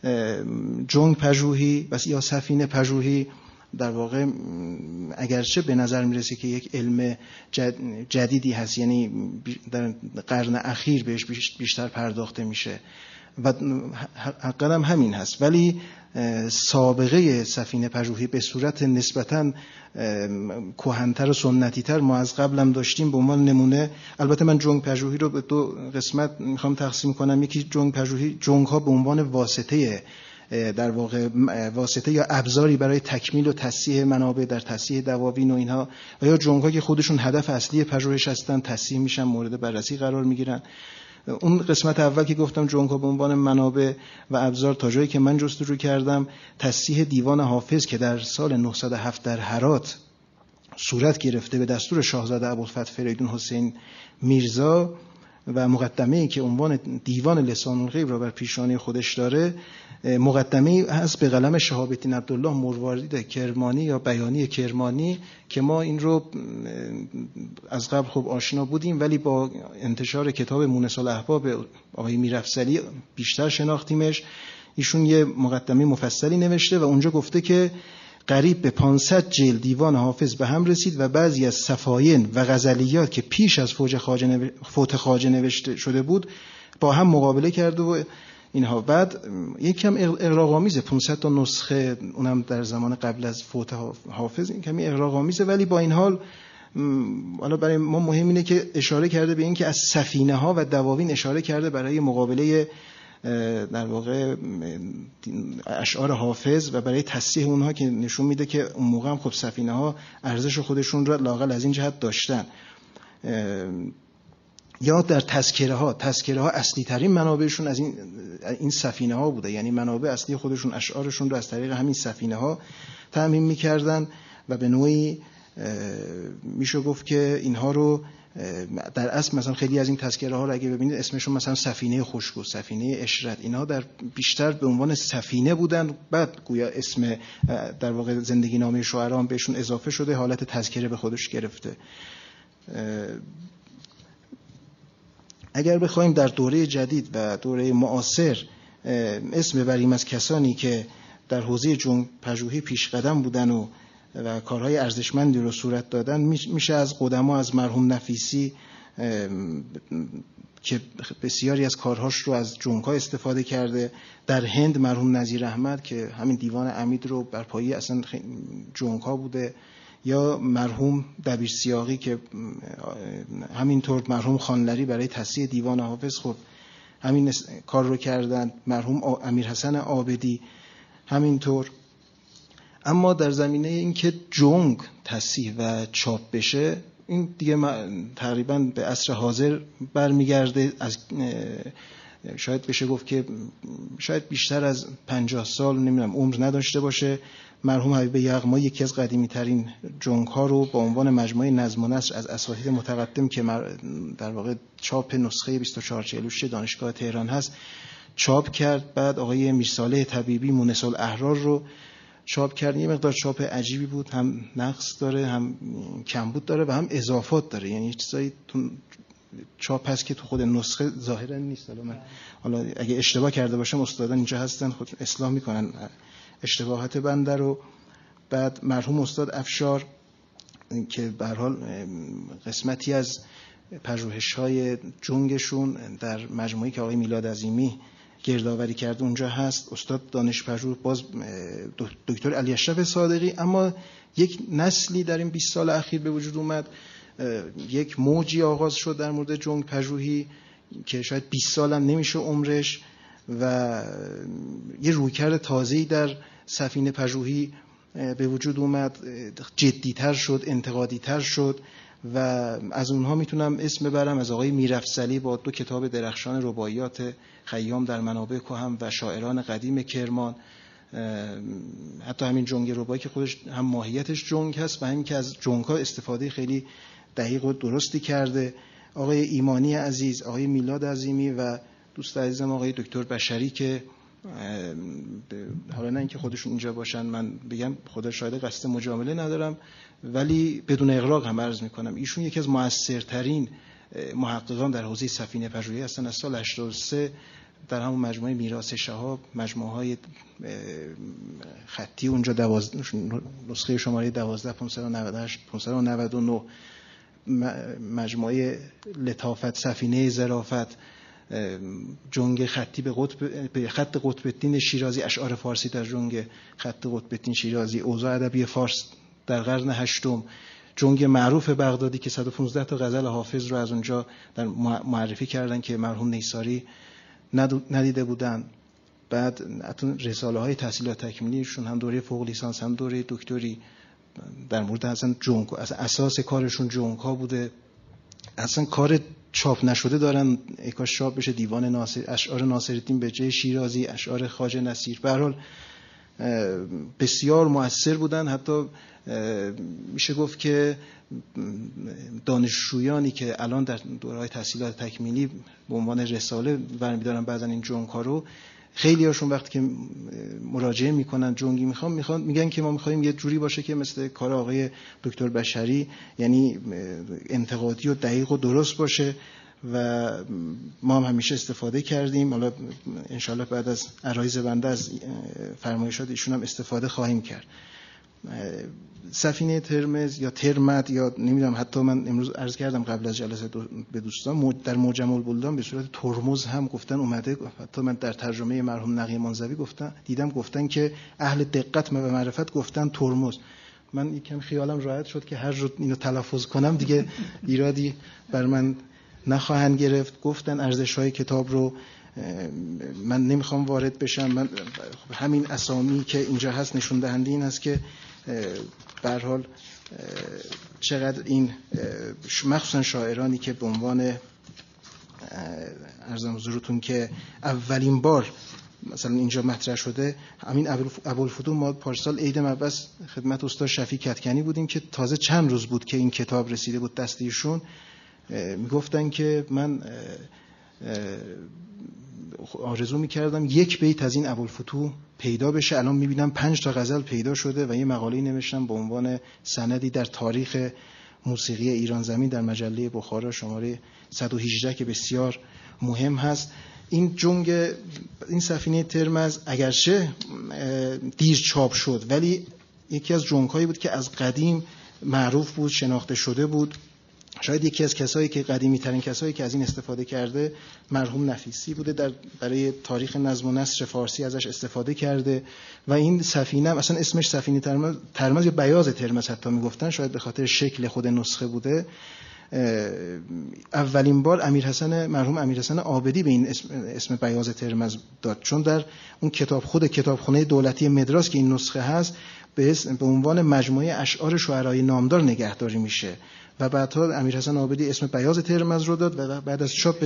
جنگ پژوهی یا سفینه پژوهی در واقع اگرچه به نظر میرسه که یک علم جدیدی هست، یعنی در قرن اخیر بهش بیشتر پرداخته میشه و حقا هم همین هست، ولی سابقه سفینه پژوهی به صورت نسبتاً کهن‌تر و سنتی‌تر ما از قبل هم داشتیم. به عنوان نمونه البته من جنگ پژوهی رو به دو قسمت میخوام تقسیم کنم. یکی جنگ پژوهی، جنگ ها به عنوان واسطه در واقع واسطه یا ابزاری برای تکمیل و تصحیح منابع در تصحیح دواوین و اینها، و یا جنگ ها که خودشون هدف اصلی پژوهش هستن تصحیح میشن مورد بررسی قرار میگیرن. اون قسمت اول که گفتم جنگ ها به عنوان منابع و ابزار، تا جایی که من جستجو کردم تصحیح دیوان حافظ که در سال 907 در هرات صورت گرفته به دستور شاهزاده ابوالفتح فریدون حسین میرزا و مقدمه‌ای که عنوان دیوان لسان الغیب را بر پیشانی خودش داره، مقدمه‌ای هست به قلم شهاب الدین عبدالله مروارید کرمانی یا بیانی کرمانی که ما این رو از قبل خوب آشنا بودیم ولی با انتشار کتاب مونس الاحباب آقای میرافضلی بیشتر شناختیمش. ایشون یه مقدمه مفصلی نوشته و اونجا گفته که قریب به 500 جلد دیوان حافظ به هم رسید و بعضی از صفاین و غزلیات که پیش از فوت خواجه نوشته شده بود با هم مقابله کرده و اینها. بعد یک کم اغراق‌آمیزه 500 تا نسخه اونم در زمان قبل از فوت حافظ، این کمی اغراق‌آمیزه، ولی با این حال حالا برای ما مهم اینه که اشاره کرده به این که از سفینه ها و دواوین اشاره کرده برای مقابله در واقع اشعار حافظ و برای تصحیح اونها، که نشون میده که اون موقع هم خب سفینه ها ارزش خودشون رو لااقل از این جهت داشتن. یا در تذکره ها اصلی ترین منابعشون از این سفینه ها بوده، یعنی منابع اصلی خودشون اشعارشون رو از طریق همین سفینه ها تأمین میکردن و به نوعی میشه گفت که اینها رو در اصل مثلا خیلی از این تذکره ها رو اگه ببینید اسمشون مثلا سفینه خشکو، سفینه اشرت، اینها در بیشتر به عنوان سفینه بودن، بعد گویا اسم در واقع زندگی نامه شاعران هم بهشون اضافه شده، حالت تذکره به خودش گرفته. اگر بخوایم در دوره جدید و دوره معاصر اسم ببریم از کسانی که در حوزه جنگ پژوهی پیش قدم بودن و کارهای ارزشمندی رو صورت دادن، میشه از قدما از مرحوم نفیسی که بسیاری از کارهاش رو از جنگ‌ها استفاده کرده، در هند مرحوم نظیر احمد که همین دیوان عمید رو بر پایه اصلا جنگ‌ها بوده، یا مرحوم دبیر سیاقی که همینطور مرحوم خانلری برای تصحیح دیوان حافظ خب همین کار رو کردن، مرحوم امیرحسن عابدی همینطور. اما در زمینه اینکه جنگ تصحیح و چاپ بشه، این دیگه تقریبا به عصر حاضر برمیگرده. از شاید بشه گفت که شاید بیشتر از 50 سال نمیدونم عمر نداشته باشه. مرحوم حبیب یغما یکی از قدیمی ترین جنگ ها رو با عنوان مجموعه نظم و نثر از اساتید متقدم که در واقع چاپ نسخه 2446 دانشگاه تهران هست چاپ کرد. بعد آقای میرصالح طبیبی مونس الاحرار رو چاپ کرد. یه مقدار چاپ عجیبی بود، هم نقص داره، هم کمبود داره و هم اضافات داره، یعنی چیزایی تو چاپ هست که تو خود نسخه ظاهرا نیست. حالا اگه اشتباه کرده باشم استادان اینجا هستن خود اصلاح میکنن اشتباهات بنده رو. بعد مرحوم استاد افشار که به هر حال قسمتی از پژوهش‌های جنگشون در مجموعه‌ای که آقای میلاد عظیمی گردآوری کرده اونجا هست، استاد دانشپژوه باز دکتر علی اشرف صادقی. اما یک نسلی در این 20 سال اخیر به وجود اومد، یک موجی آغاز شد در مورد جنگ پژوهی که شاید 20 سال هم نمیشه عمرش و یه رویکرد تازه‌ای در سفینه پژوهی به وجود اومد، جدی‌تر شد، انتقادی‌تر شد و از اونها میتونم اسم ببرم از آقای میرافضلی با 2 کتاب درخشان رباعیات خیام در منابع کهن و شاعران قدیم کرمان، حتی همین جنگ رباعی که خودش هم ماهیتش جنگ هست و همین که از جنگ‌ها استفاده خیلی دقیق و درستی کرده، آقای ایمانی عزیز، آقای میلاد عظیمی و دوست عزیزم آقای دکتر بشری که حالا نه اینکه خودشون اینجا باشن من بگم خدا شاهد قصد مجامله ندارم، ولی بدون اغراق هم عرض میکنم ایشون یکی از مؤثرترین محققان در حوزه سفینه پژوهی هستن. از سال 83 در همون مجموعه میراث شهاب، مجموعه‌های خطی اونجا نسخه شماره 12598 599 مجموعه لطافت سفینه ظرافت، جنگ خطی به خط قطب الدین شیرازی، اشعار فارسی در جنگ خط قطب الدین شیرازی، اوضاع ادبی فارس در قرن هشتم، جنگ معروف بغدادی که 115 تا غزل حافظ رو از اونجا در معرفی کردن که مرحوم نیساری ندیده بودن. بعد رساله های تحصیلات تکمیلیشون هم دوره فوق لیسانس هم دوره دکتری در مورد اصلا جنگ، اصلا اساس کارشون جنگ ها بوده. اصلا کار چاپ نشده دارن، کاش چاپ بشه. دیوان ناصر، اشعار ناصرالدین به جای شیرازی، اشعار خواجه نصیر، به هر حال بسیار مؤثر بودن. حتی میشه گفت که دانشجویانی که الان در دوره‌های تحصیلات تکمیلی به عنوان رساله برمی‌دارن بعضا این جنگ‌ها رو، خیلی هاشون وقتی که مراجعه میکنن جنگی میخوان میگن که ما میخوایم یه جوری باشه که مثل کار آقای دکتر بشری، یعنی انتقادی و دقیق و درست باشه و ما هم همیشه استفاده کردیم. حالا انشالله بعد از عرایض بنده از فرمایشات ایشون هم استفاده خواهیم کرد. سفینه ترمز یا ترمد یا نمیدونم، حتی من امروز عرض کردم قبل از جلسه به دوستان در معجم البلدان به صورت ترمز هم گفتن اومده. حتی من در ترجمه مرحوم نقی منزوی دیدم گفتن که اهل دقت و معرفت گفتن ترمز. من یکم خیالم راحت شد که هر رو اینو تلفظ کنم دیگه ایرادی بر من نخواهند گرفت. گفتن ارزش‌های کتاب رو من نمیخوام وارد بشم. من همین اسامی که اینجا هست نشون دهنده این است که به هر حال چقدر این مخصوصا شاعرانی که به عنوان عرضم حضورتون که اولین بار مثلا اینجا مطرح شده، همین ابوالفتوح، ما پارسال عید مبعث خدمت استاد شفیع کدکنی بودیم که تازه چند روز بود که این کتاب رسیده بود دست ایشون. میگفتن که من آرزو میکردم یک بیت از این ابوالفتوح پیدا بشه. الان میبینم 5 تا غزل پیدا شده و یه مقاله نوشتم به عنوان سندی در تاریخ موسیقی ایران زمین در مجله بخارا شماره 118 که بسیار مهم هست. این جنگ، این سفینه ترمز اگرچه دیر چاپ شد ولی یکی از جنگ‌هایی بود که از قدیم معروف بود، شناخته شده بود. شاید یکی از کسایی که قدیمی ترین کسایی که از این استفاده کرده مرحوم نفیسی بوده، برای تاریخ نظم و نثر فارسی ازش استفاده کرده. و این سفینه اصلا اسمش سفینه ترمز یا بیاض ترمز حتی میگفتن، شاید به خاطر شکل خود نسخه بوده. اولین بار مرحوم امیرحسن عابدی به این اسم بیاض ترمز داد، چون در اون کتابخانه دولتی مدراس که این نسخه هست به عنوان مجموعه اشعار شعرای نامدار نگهداری میشه و بعدها امیرحسن عابدی اسم بیاض ترمز رو داد و بعد از چاپ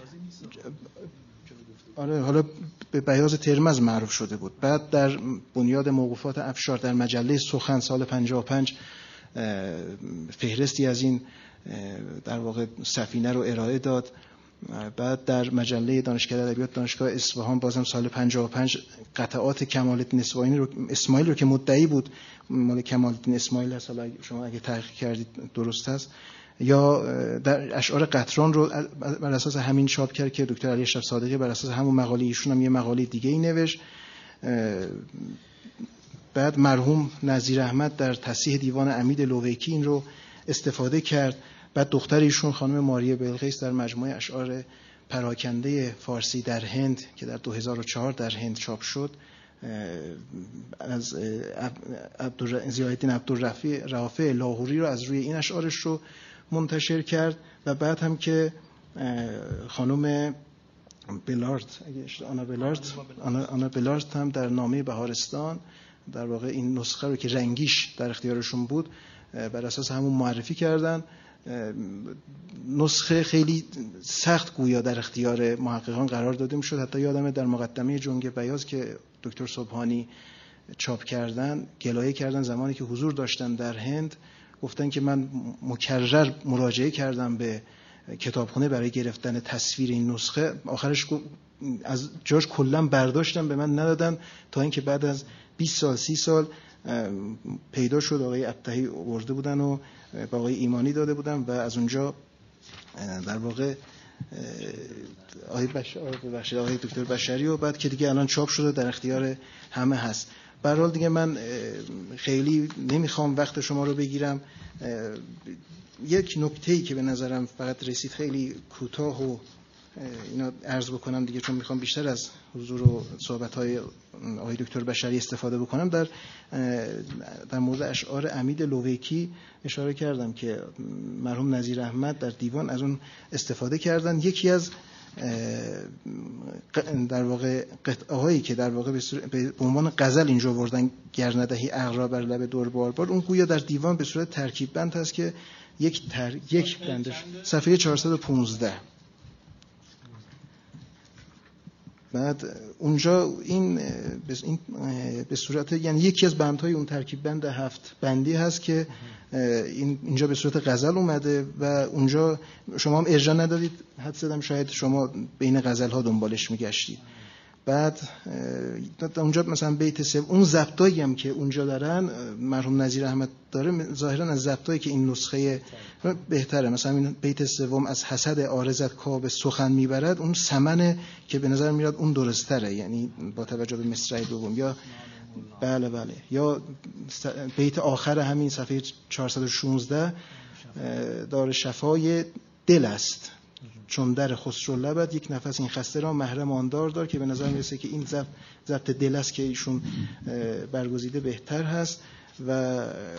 حالا به بیاض ترمز معروف شده بود. بعد در بنیاد موقوفات افشار در مجله سخن سال 55 فهرستی از این در واقع سفینه رو ارائه داد. بعد در مجله دانشکده ادبیات دانشگاه اصفهان بازم سال 55 قطعات کمال‌الدین اسماعیل رو که مدعی بود مال کمال‌الدین اسماعیل هست، حالا شما اگه تحقیق کردید درست هست، یا در اشعار قطران رو بر اساس همین چاپ کرد که دکتر علی اشرف صادقی بر اساس همون مقاله ایشون هم یه مقاله دیگه ای نوشت. بعد مرحوم نظیر احمد در تصحیح دیوان عمید لویکی این رو استفاده کرد. بعد دختر ایشون خانم ماریه بلقیس در مجموعه اشعار پراکنده فارسی در هند که در 2004 در هند چاپ شد از ضیاءالدین عبدالرافع لاهوری رو از روی این اشعارش رو منتشر کرد. و بعد هم که خانم آنا بلارد هم در نامه بهارستان در واقع این نسخه رو که رنگیش در اختیارشون بود بر اساس همون معرفی کردن. نسخه خیلی سخت گویا در اختیار محققان قرار داده میشد. حتی یادمه در مقدمه جنگ بیاض که دکتر سبحانی چاپ کردن گلایه کردن زمانی که حضور داشتن در هند، گفتن که من مکرر مراجعه کردم به کتابخانه برای گرفتن تصویر این نسخه، آخرش از جاش کلا برداشتن به من ندادن تا اینکه بعد از 20 سال 30 سال پیدا شد، آقای ابطحی آورده بودن و با آقای ایمانی داده بودن و از اونجا در واقع آقای دکتر بشری و بعد که دیگه الان چاپ شده در اختیار همه هست. به هر حال دیگه من خیلی نمیخوام وقت شما رو بگیرم. یک نکته‌ای که به نظرم فقط رسید خیلی کوتاه و اینا عرض بکنم دیگه، چون میخوام بیشتر از حضور و صحبت‌های آقای دکتر بشری استفاده بکنم. در مورد اشعار عمید لویکی اشاره کردم که مرحوم نظیر احمد در دیوان از اون استفاده کردن. یکی از در واقع قطعه‌هایی که در واقع به عنوان غزل اینجا آوردن، گر ندهی عقرا بر لب دور باربار، اون گویا در دیوان به صورت ترکیب بند هست که یک بندش صفحه 415. بعد اونجا این به صورت یعنی یکی از بندهای اون ترکیب بند 7 بندی هست که اینجا به صورت غزل اومده و اونجا شما هم ارجاع ندادید، حد زدم شاید شما بین غزل ها دنبالش میگشتید. بعد اونجا مثلا بیت سوم اون ضبطایی هم که اونجا دارن مرحوم نظیر احمد داره ظاهرا از ضبطایی که این نسخه بهتره. مثلا این بیت سوم از حسد عارضت کاب سخن میبرد، اون سمنه که به نظر میاد اون درستره، یعنی با توجه به مصرع دوم. یا بله یا بیت آخر همین صفحه 416 دار شفای دل است چون در خسرو لبد یک نفس این خسته را محرم آندار دار، که به نظر میرسه که این ضبط دل است که ایشون برگزیده بهتر هست. و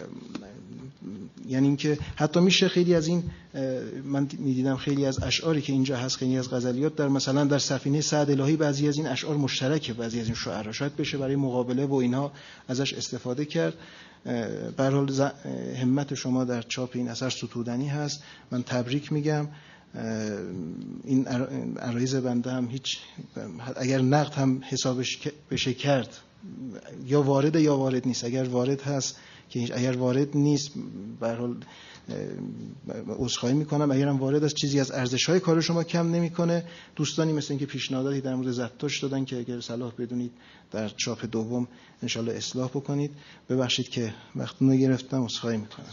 یعنی اینکه حتی میشه خیلی از این من میدیدم خیلی از اشعاری که اینجا هست، خیلی از غزلیات در مثلا در سفینه سعد الهی بعضی از این اشعار مشترکه، بعضی از این شعرها شاید بشه برای مقابله و اینها ازش استفاده کرد. به هر حال همت شما در چاپ این اثر ستودنی هست، من تبریک میگم. این عرایض بنده هم هیچ اگر نقد هم حسابش بشه کرد یا وارد یا وارد نیست. اگر وارد هست که اگر وارد نیست به هر حال عذرخواهی میکنم اگرم وارد از چیزی از ارزش‌های کار شما کم نمیکنه. دوستانی مثل اینکه پیشنهاداتی در مورد زرتشت دادن که اگر صلاح بدونید در چاپ دوم انشالله اصلاح بکنید. ببخشید که وقتتون رو گرفتم، عذرخواهی میکنم.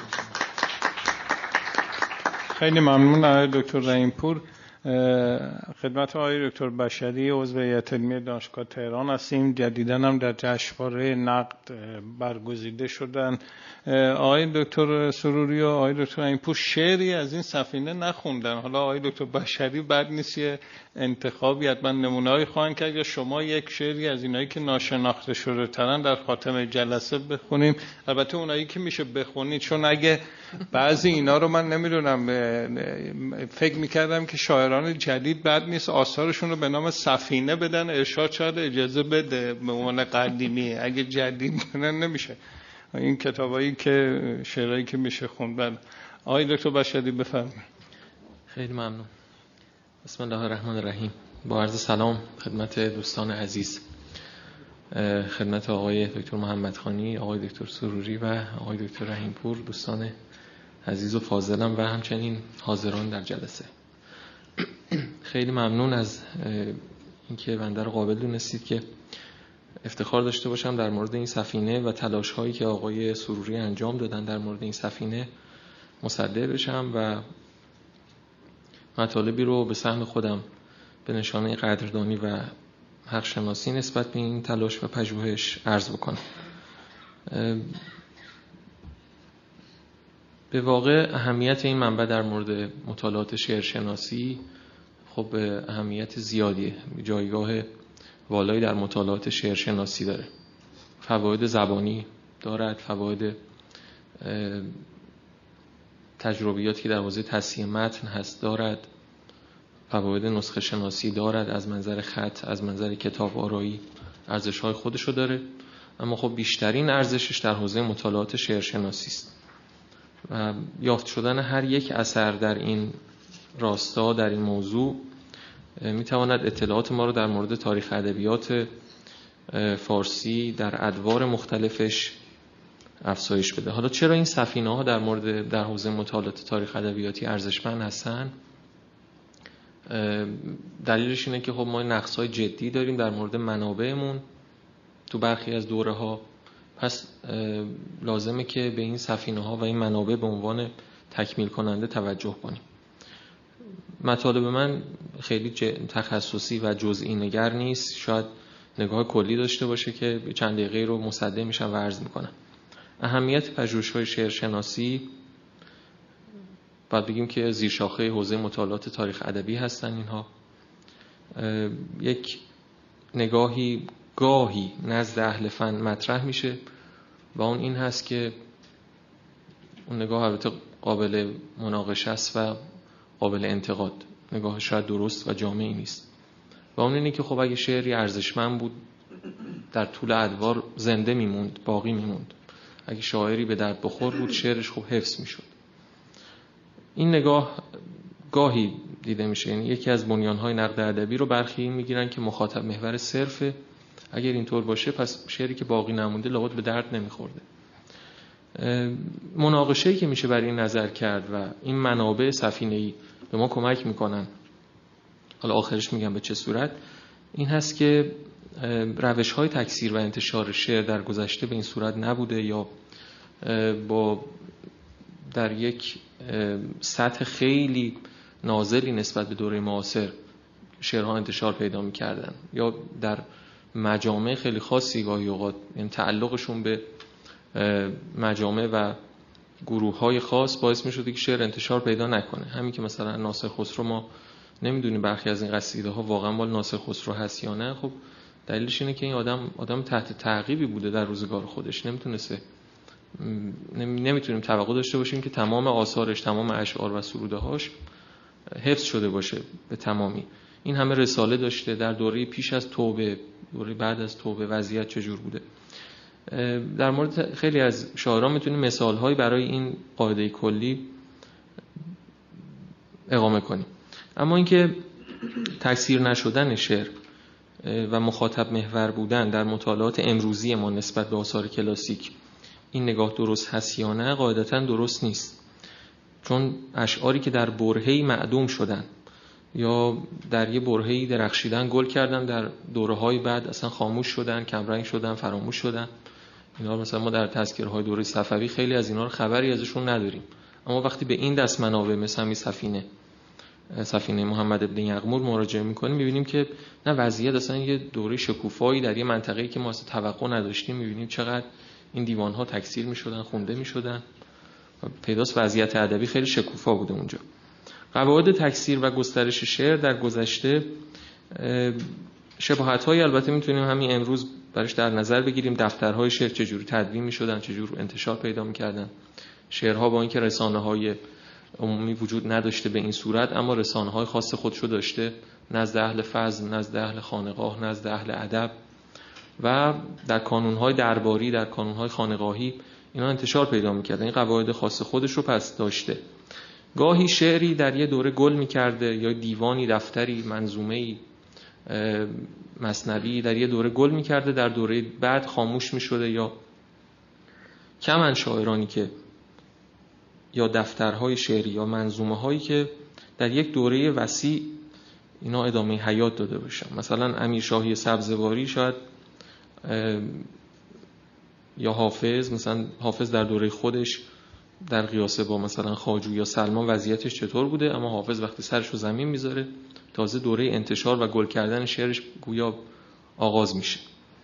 خیلی ممنون آقای دکتر رحیم‌پور. خدمت آقای دکتر بشری عضو هیئت علمی دانشگاه تهران هستیم. جدیداً هم در جشنواره نقد برگزیده شدن. آقای دکتر سروری و آقای دکتر رحیم‌پور شعری از این سفینه نخوندن. حالا آقای دکتر بشری بد نیست یه انتخابی حتما نمونه‌ای خواهند کرد، یا شما یک شعری از اینایی که ناشناخته شده ترن در خاتمه جلسه بخونیم. البته اونایی که میشه بخونید، چون اگه بعضی اینا رو من نمیدونم، فکر میکردم که شاعران جدید بد نیست آثارشون رو به نام سفینه بدن، ارشاد شاید اجازه بده به عنوان قدیمی، اگه جدید بدن نمیشه. این کتابایی که شعرهایی که میشه خوندن. آقای دکتر بشری بفرمایید. خیلی ممنون. بسم الله الرحمن الرحیم. با عرض سلام خدمت دوستان عزیز، خدمت آقای دکتر محمدخانی، آقای دکتر سروری و آقای دکتر رحیم‌پور، دوستان عزیز و فاضلم و همچنین حاضران در جلسه. خیلی ممنون از اینکه بنده رو قابل دونستید که افتخار داشته باشم در مورد این سفینه و تلاش هایی که آقای سروری انجام دادن در مورد این سفینه مصدق بشم و مطالبی رو به سهم خودم به نشانه قدردانی و حق شناسی نسبت به این تلاش و پژوهش عرض بکنم. به واقع اهمیت این منبع در مورد مطالعات شعرشناسی خب اهمیت زیادیه، جایگاه والایی در مطالعات شعرشناسی داره. فواید زبانی دارد، فواید تجربیاتی که در حوزه تصحیح متن هست دارد، فواید نسخه شناسی دارد، از منظر خط، از منظر کتاب آرایی ارزش‌های خودشو داره، اما خب بیشترین ارزشش در حوزه مطالعات شعرشناسی است. و یافت شدن هر یک اثر در این راستا، در این موضوع، میتواند اطلاعات ما رو در مورد تاریخ ادبیات فارسی در ادوار مختلفش افزایش بده. حالا چرا این سفینه‌ها در حوزه مطالعات تاریخ ادبیاتی ارزشمند هستن؟ دلیلش اینه که خب ما نقص‌های جدی داریم در مورد منابعمون تو برخی از دوره‌ها، پس لازمه که به این سفینه‌ها و این منابع به عنوان تکمیل کننده توجه کنیم. مطالب من خیلی تخصصی و جزئی نگر نیست، شاید نگاه کلی داشته باشه که چند دقیقه رو مصدق میشم و عرض میکنم. اهمیت پژوهش‌های شعرشناسی باید بگیم که زیرشاخه حوزه مطالعات تاریخ ادبی هستن. اینها یک نگاهی گاهی نزد اهل فن مطرح میشه و اون این هست که اون نگاه البته قابل مناقشه است و قابل انتقاد، نگاه شاید درست و جامعی نیست، و اون اینه که خب اگه شعری ارزشمند بود در طول ادوار زنده میموند، باقی میموند. اگه شاعری به درد بخور بود شعرش خوب حفظ میشد. این نگاه گاهی دیده میشه، یعنی یکی از بنیانهای نقد ادبی رو برخی این میگیرن که مخاطب محور صرفه. اگر اینطور باشه پس شعری که باقی نمونده لابد به درد نمیخورده. مناقشه‌ای که میشه برای این نظر کرد و این منابع سفینه‌ای به ما کمک میکنن، حالا آخرش میگم به چه صورت، این هست که روش‌های تکثیر و انتشار شعر در گذشته به این صورت نبوده یا با در یک سطح خیلی نازلی نسبت به دوره معاصر شعرها انتشار پیدا می‌کردن، یا در مجامع خیلی خاصی گاهی اوقات، یعنی تعلقشون به مجامع و گروه‌های خاص باعث می‌شد که شعر انتشار پیدا نکنه. همین که مثلا ناصر خسرو، ما نمیدونیم برخی از این قصیده‌ها واقعا مال ناصر خسرو هست یا نه. خب دلیلش اینه که این آدم تحت تعقیبی بوده در روزگار خودش، نمیتونیم توقع داشته باشیم که تمام آثارش، تمام اشعار و سروده‌هاش حفظ شده باشه به تمامی. این همه رساله داشته. در دوره پیش از توبه، دوره بعد از توبه وضعیت چجور بوده؟ در مورد خیلی از شاعران میتونیم مثال‌هایی برای این قاعده کلی اقامه کنیم. اما اینکه تکثیر نشدن شعر و مخاطب محور بودن در مطالعات امروزی ما نسبت به آثار کلاسیک، این نگاه درست هست یا نه؟ قاعدتاً درست نیست. چون اشعاری که در برهه‌ای معدوم شدن یا در یه برهه‌ای درخشیدن، گل کردن، در دوره‌های بعد اصلا خاموش شدن، کمرنگ شدن، فراموش شدن. اینا مثلا ما در تذکره‌های دوره صفوی خیلی از اینا رو خبری ازشون نداریم، اما وقتی به این دست منابع مثل همین سفینه محمد ابن یغمور مراجعه می‌کنیم می‌بینیم که نه، وضعیت اصلا یه دوره شکوفایی در یه منطقه‌ای که ما اصلا توقع نداشتیم. می‌بینیم چقدر این دیوان‌ها تکثیر می‌شدن، خونده می‌شدن. پیداست وضعیت ادبی خیلی شکوفا بوده اونجا. قواعد تکثیر و گسترش شعر در گذشته شباهت‌هایی البته می‌تونیم همین امروز برش در نظر بگیریم. دفترهای شعر چجوری تدوین می‌شدن، چجوری انتشار پیدا می‌کردن. شعرها با اینکه رسانه‌های عمومی وجود نداشته به این صورت، اما رسانه‌های خاص خودشو داشته، نزد اهل فضل، نزد اهل خانقاه، نزد اهل ادب و در کانون‌های درباری، در کانون‌های خانقاهی اینا انتشار پیدا می‌کردن. این قواعد خاص خودش رو پس داشته. گاهی شعری در یه دوره گل می‌کرده یا دیوانی، دفتری، منظومه‌ای، مثنوی در یه دوره گل می‌کرده، در دوره بعد خاموش می‌شده، یا کمن شاعرانی که یا دفترهای شعری یا منظومه‌هایی که در یک دوره وسیع اینا ادامه حیات داده باشن. مثلا امیرشاهی سبزواری شاید یا حافظ، مثلا حافظ در دوره خودش در قیاس با مثلا خواجو یا سلمان وضعیتش چطور بوده، اما حافظ وقتی سرش رو زمین میذاره تازه دوره انتشار و گل کردن شعرش گویا آغاز میشه.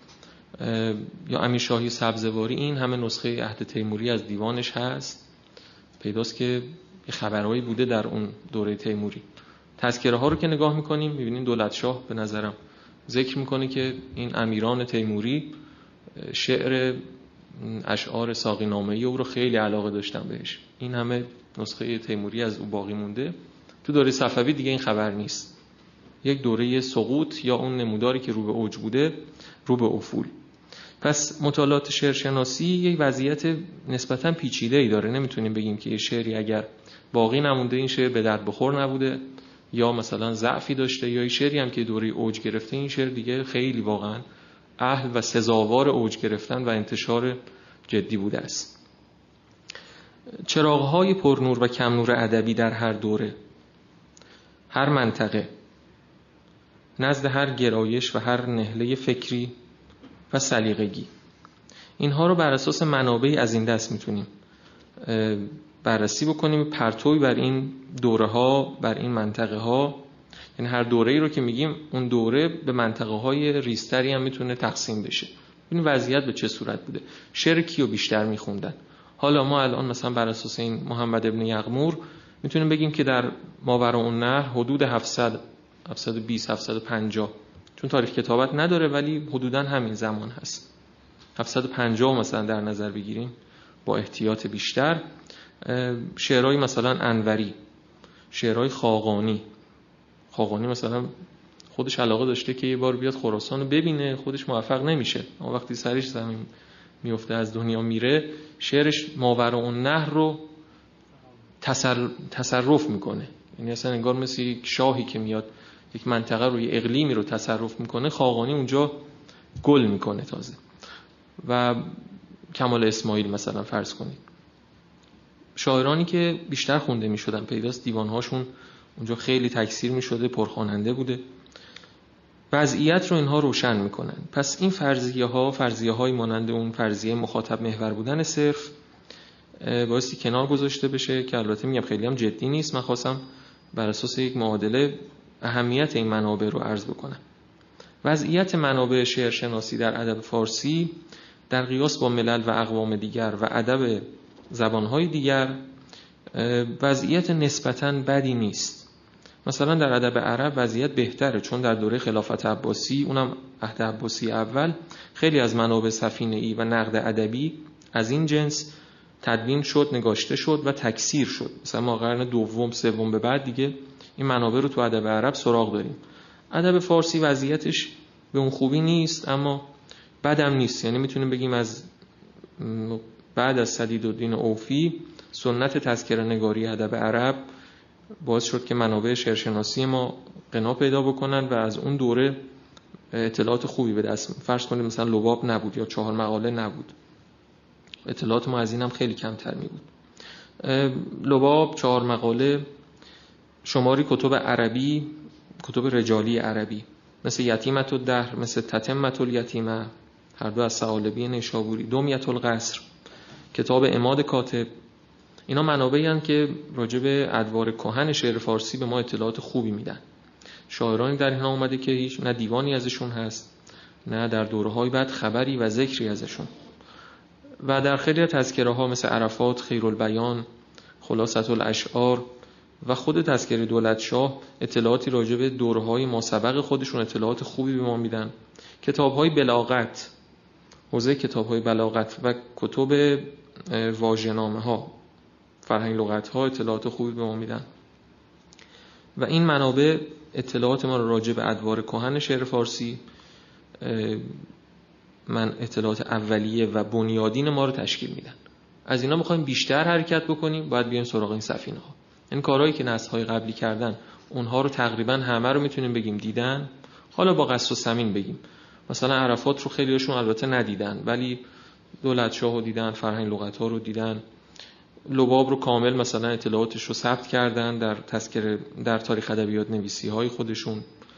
یا امیرشاهی سبزواری این همه نسخه عهد تیموری از دیوانش هست، پیداست که یه خبرهایی بوده در اون دوره تیموری. تذکره ها رو که نگاه میکنیم میبینیم دولت شاه به نظرم ذکر میکنه که این امیران تیموری شعر اشعار ساقی نامه‌ای او رو خیلی علاقه داشتن بهش. این همه نسخه تیموری از او باقی مونده. تو دوره صفوی دیگه این خبر نیست. یک دوره سقوط یا اون نموداری که رو به اوج بوده رو به افول. پس مطالعات شعرشناسی یک وضعیت نسبتاً پیچیده‌ای داره. نمیتونیم بگیم که یه شعری اگر باقی نمونده این شعر به درد بخور نبوده یا مثلا ضعفی داشته، یا این شعری هم که دوره اوج گرفته این شعر دیگه خیلی واقعاً اهل و سزاوار اوج گرفتن و انتشار جدی بوده است. چراغ‌های پرنور و کم نور ادبی در هر دوره، هر منطقه، نزد هر گرایش و هر نهله فکری و سلیقگی، اینها رو بر اساس منابعی از این دست میتونیم بررسی بکنیم، پرتوی بر این دوره ها، بر این منطقه ها. یعنی هر دوره‌ای رو که میگیم اون دوره به منطقه های ریزتری هم میتونه تقسیم بشه. این وضعیت به چه صورت بوده، شعر کیو بیشتر میخوندن. حالا ما الان مثلا بر اساس این محمد ابن یغمور میتونیم بگیم که در ماوراءالنهر حدود 700 720 750، چون تاریخ کتابت نداره ولی حدوداً همین زمان هست، 750 مثلا در نظر بگیریم با احتیاط بیشتر. شعرهای مثلا انوری، شعرهای خاقانی مثلا خودش علاقه داشته که یه بار بیاد خراسان رو ببینه، خودش موفق نمیشه، اما وقتی سرش زمین میفته از دنیا میره، شعرش ماوراءالنهر رو تصرف میکنه. یعنی اصلا انگار مثل یک شاهی که میاد یک منطقه رو، یک اقلیمی رو تصرف میکنه. خاقانی اونجا گل میکنه تازه. و کمال اسماعیل مثلا فرض کنید، شاعرانی که بیشتر خونده میشدن، پیداست دیوانهاشون اونجا خیلی تکثیر میشده، پرخواننده بوده. وضعیت رو اینها روشن میکنن. پس این فرضیه های مانند اون فرضیه مخاطب محور بودن صرف بایستی کنار گذاشته بشه، که البته میگم خیلی هم جدی نیست. من خواستم بر اساس یک معادله اهمیت این منابع رو عرض بکنم. وضعیت منابع شعرشناسی در ادب فارسی در قیاس با ملل و اقوام دیگر و ادب زبانهای دیگر وضعیت نسبتاً بدی نیست. مثلا در ادب عرب وضعیت بهتره، چون در دوره خلافت عباسی، اونم عهد عباسی اول، خیلی از منابع سفینه‌ای و نقد ادبی از این جنس تدوین شد، نگاشته شد و تکثیر شد. مثلا ما قرن دوم سوم به بعد دیگه این منابع رو تو ادب عرب سراغ داریم. ادب فارسی وضعیتش به اون خوبی نیست، اما بدم نیست. یعنی میتونیم بگیم از بعد از سدیدالدین اوفی سنت تذکره نگاری ادب عرب باعث شد که منابع شعرشناسی ما غنا پیدا بکنن و از اون دوره اطلاعات خوبی به دست. فرض کنید مثلا لباب نبود یا 4 مقاله نبود، اطلاعات ما از اینم خیلی کمتر می بود. لباب 4 مقاله، شماری کتب عربی، کتب رجالی عربی مثل یتیمة الدهر، مثل تتمة الیتیمه، هر دو از ثعالبی نیشابوری، دمیة القصر، کتاب عماد کاتب. اینا منابعی هستند که راجع به ادوار کهن شعر فارسی به ما اطلاعات خوبی میدن. شاعرانی در اینا اومده که هیچ نه دیوانی ازشون هست، نه در دوره‌های بعد خبری و ذکری ازشون. و در خیلی تذکره‌ها مثل عرفات، خیرالبیان، خلاصة الاشعار و خود تذکره دولتشاه اطلاعاتی راجع به دوره‌های ماسبق خودشون اطلاعات خوبی به ما میدن. کتاب‌های بلاغت، حوزه کتاب‌های بلاغت و کتب واژه‌نامه‌ها، فرهنگ لغت‌ها اطلاعات خوبی به ما میدن. و این منابع اطلاعات ما راجع به ادوار کهن شعر فارسی، من اطلاعات اولیه و بنیادین ما رو تشکیل میدن. از اینا می‌خوایم بیشتر حرکت بکنیم، باید بیایم سراغ این سفینه‌ها. این کارهایی که نسل‌های قبلی کردن، اونها رو تقریبا همه رو میتونیم بگیم دیدن. حالا با قصد و سمین بگیم، مثلا عرفات رو خیلیشون البته ندیدن، ولی دولتشاه رو دیدن، فرهنگ لغت‌ها رو دیدن. لباب رو کامل مثلا اطلاعاتش رو ثبت کردن در تذکره، در تاریخ ادبیات نویسی‌های خودشون.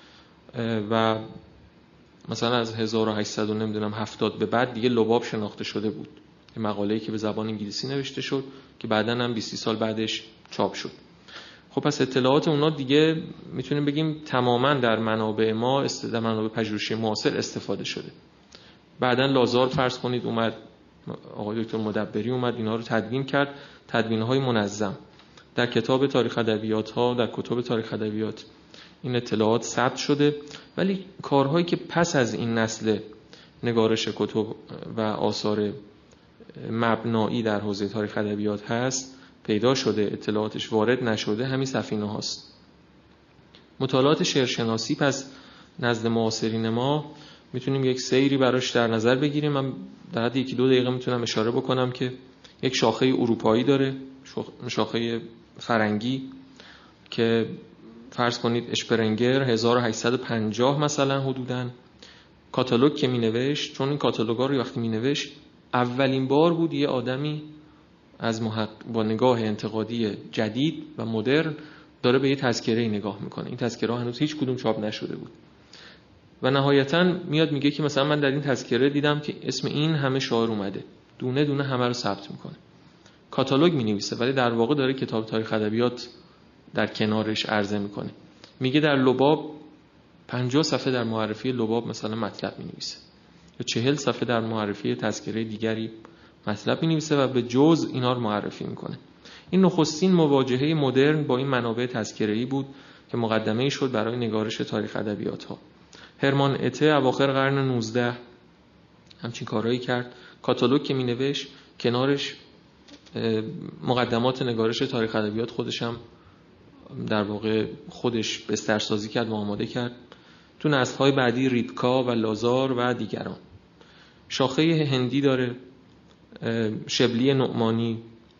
و مثلا از 1870 به بعد دیگه لباب شناخته شده بود. یه مقاله‌ای که به زبان انگلیسی نوشته شد که بعداً هم 20 سال بعدش چاپ شد. خب پس اطلاعات اونا دیگه میتونیم بگیم تماماً در منابع ما، در منابع پژوهشی معاصر استفاده شده. بعداً لازار فرض کنید اومد، آقای دکتر مدبری اومد اینا رو تدوین کرد، تدوین‌های منظم در کتاب تاریخ ادبیات‌ها، در کتب تاریخ ادبیات این اطلاعات ثبت شده. ولی کارهایی که پس از این نسل نگارش کتب و آثار مبنایی در حوزه تاریخ ادبیات هست پیدا شده، اطلاعاتش وارد نشده، همین سفینه هاست. مطالعات شعرشناسی پس نزد معاصرین ما میتونیم یک سیری براش در نظر بگیریم. من در حد 1-2 دقیقه میتونم اشاره بکنم که یک شاخه اروپایی داره، شاخه فرنگی که فرض کنید اشپرنگر 1850 مثلا حدوداً کاتالوگ که مینوشت، چون این کاتالوگا رو وقتی مینوشت اولین بار بود یه آدمی از با نگاه انتقادی جدید و مدرن داره به یه تذکره نگاه میکنه. این تذکره هنوز هیچ کدوم چاپ نشده بود و نهایتاً میاد میگه که مثلا من در این تذکره دیدم که اسم این همه شاعر اومده، دونه دونه همه رو ثبت میکنه. کاتالوگ مینویسه ولی در واقع داره کتاب تاریخ ادبیات در کنارش عرضه میکنه. میگه در لباب 50 صفحه در معرفی لباب مثلا مطلب مینویسه یا 40 صفحه در معرفی تذکره دیگری مطلب مینویسه و به جز اینا رو معرفی میکنه. این نخستین مواجهه مدرن با این منابع تذکره‌ای بود که مقدمه‌ای شد برای نگارش تاریخ ادبیات‌ها. هرمان اته اواخر قرن 19 همچین کارهایی کرد. کاتالوگ که مینوشت کنارش مقدمات نگارش تاریخ ادبیات خودش هم در واقع خودش بسترسازی کرد و آماده کرد. تو نسل‌های بعدی ریپکا و لازار و دیگران. شاخه هندی داره، شبلی نعمانی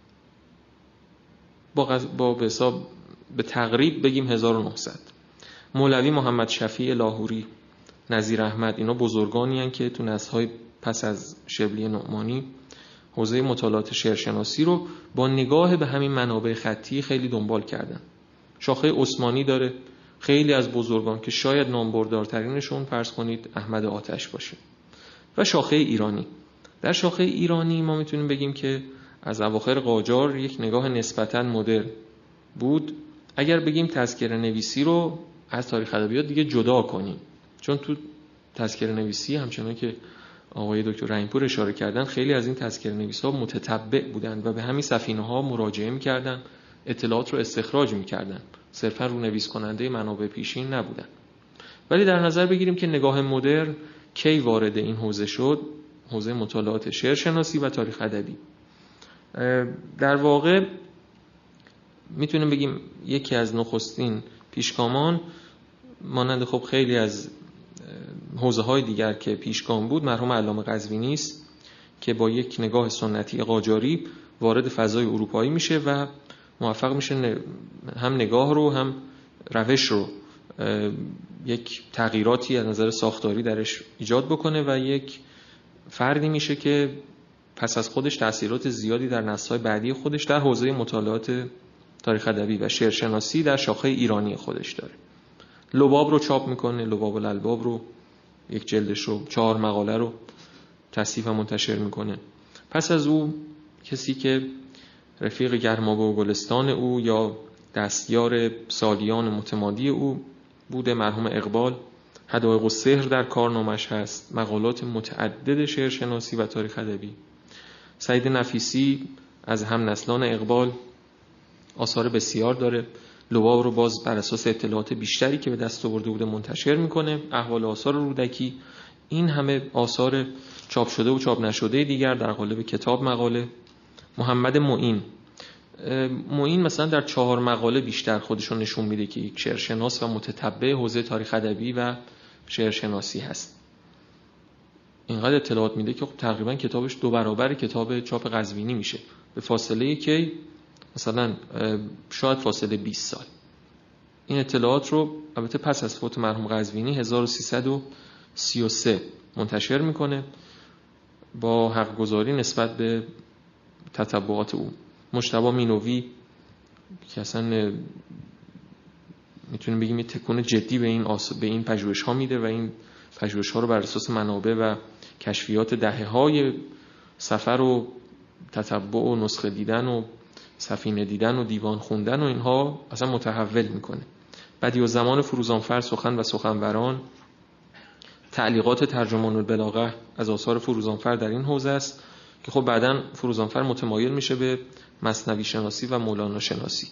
با حساب به تقریب بگیم 1900. مولوی محمد شفیع لاهوری، نظیر احمد، اینا بزرگانی هستند که تو نسل‌های پس از شبلی نعمانی حوزه مطالعات شعرشناسی رو با نگاه به همین منابع خطی خیلی دنبال کردن. شاخه عثمانی داره، خیلی از بزرگان که شاید نامبردارترینشون فرض کنید احمد آتش باشه. و شاخه ایرانی. در شاخه ایرانی ما میتونیم بگیم که از اواخر قاجار یک نگاه نسبتاً مدرن بود. اگر بگیم تذکره نویسی رو از تاریخ ادبیات دیگه جدا کنیم، چون تو تذکره نویسی همچنان که آقای دکتر رحیم‌پور اشاره کردن خیلی از این تذکره نویس‌ها متتبع بودند و به همین سفینه‌ها مراجعه می‌کردن، اطلاعات رو استخراج می‌کردن، صرفاً رو نویس کننده منابع پیشین نبودن. ولی در نظر بگیریم که نگاه مدرن کی وارد این حوزه شد، حوزه مطالعات شعرشناسی و تاریخ ادبی. در واقع میتونیم بگیم یکی از نخستین پیشگامان مانند خب خیلی از حوزه‌های دیگر که پیشگام بود مرحوم علامه قزوینی است که با یک نگاه سنتی قاجاری وارد فضای اروپایی میشه و موفق میشه هم نگاه رو هم روش رو یک تغییراتی از نظر ساختاری درش ایجاد بکنه و یک فردی میشه که پس از خودش تأثیرات زیادی در نسل‌های بعدی خودش در حوزه مطالعات تاریخ ادبی و شعرشناسی در شاخه ایرانی خودش داره. لباب رو چاپ میکنه، لباب الالباب رو، یک جلدش رو، 4 مقاله رو تصحیح و منتشر میکنه. پس از او کسی که رفیق گرمابه و گلستان او یا دستیار سالیان متمادی او بوده مرحوم اقبال، حدایق السحر در کارنامش هست، مقالات متعدد شعرشناسی و تاریخ ادبی. سعید نفیسی از هم نسلان اقبال آثار بسیار داره. لباب رو باز بر اساس اطلاعات بیشتری که به دست آورده بوده منتشر میکنه. احوال آثار رودکی، این همه آثار چاپ شده و چاپ نشده دیگر در قالب کتاب مقاله. محمد معین مثلا در 4 مقاله بیشتر خودشون نشون میده که یک شعرشناس و متتبع حوزه تاریخ ادبی و شعرشناسی هست. اینقدر اطلاعات میده که تقریبا کتابش 2 برابر کتاب چاپ قزوینی میشه، به فاصله که مثلا شاید فاصله 20 سال. این اطلاعات رو البته پس از فوت مرحوم قزوینی 1333 منتشر میکنه با حق گزاری نسبت به تتبعات او. مجتبی مینوی که اصلا میتونیم بگیم تکون جدی به این پژوهش‌ها میده و این پژوهش‌ها رو بر اساس منابع و کشفیات دهه‌های سفر و تتبع و نسخه دیدن و سفینه دیدن و دیوان خوندن و اینها اصلا متحول میکنه. بدیعالزمان فروزانفر، سخن و سخنوران، تعلیقات ترجمان البلاغه از آثار فروزانفر در این حوزه است که خب بعداً فروزانفر متمایل میشه به مثنوی شناسی و مولانا شناسی.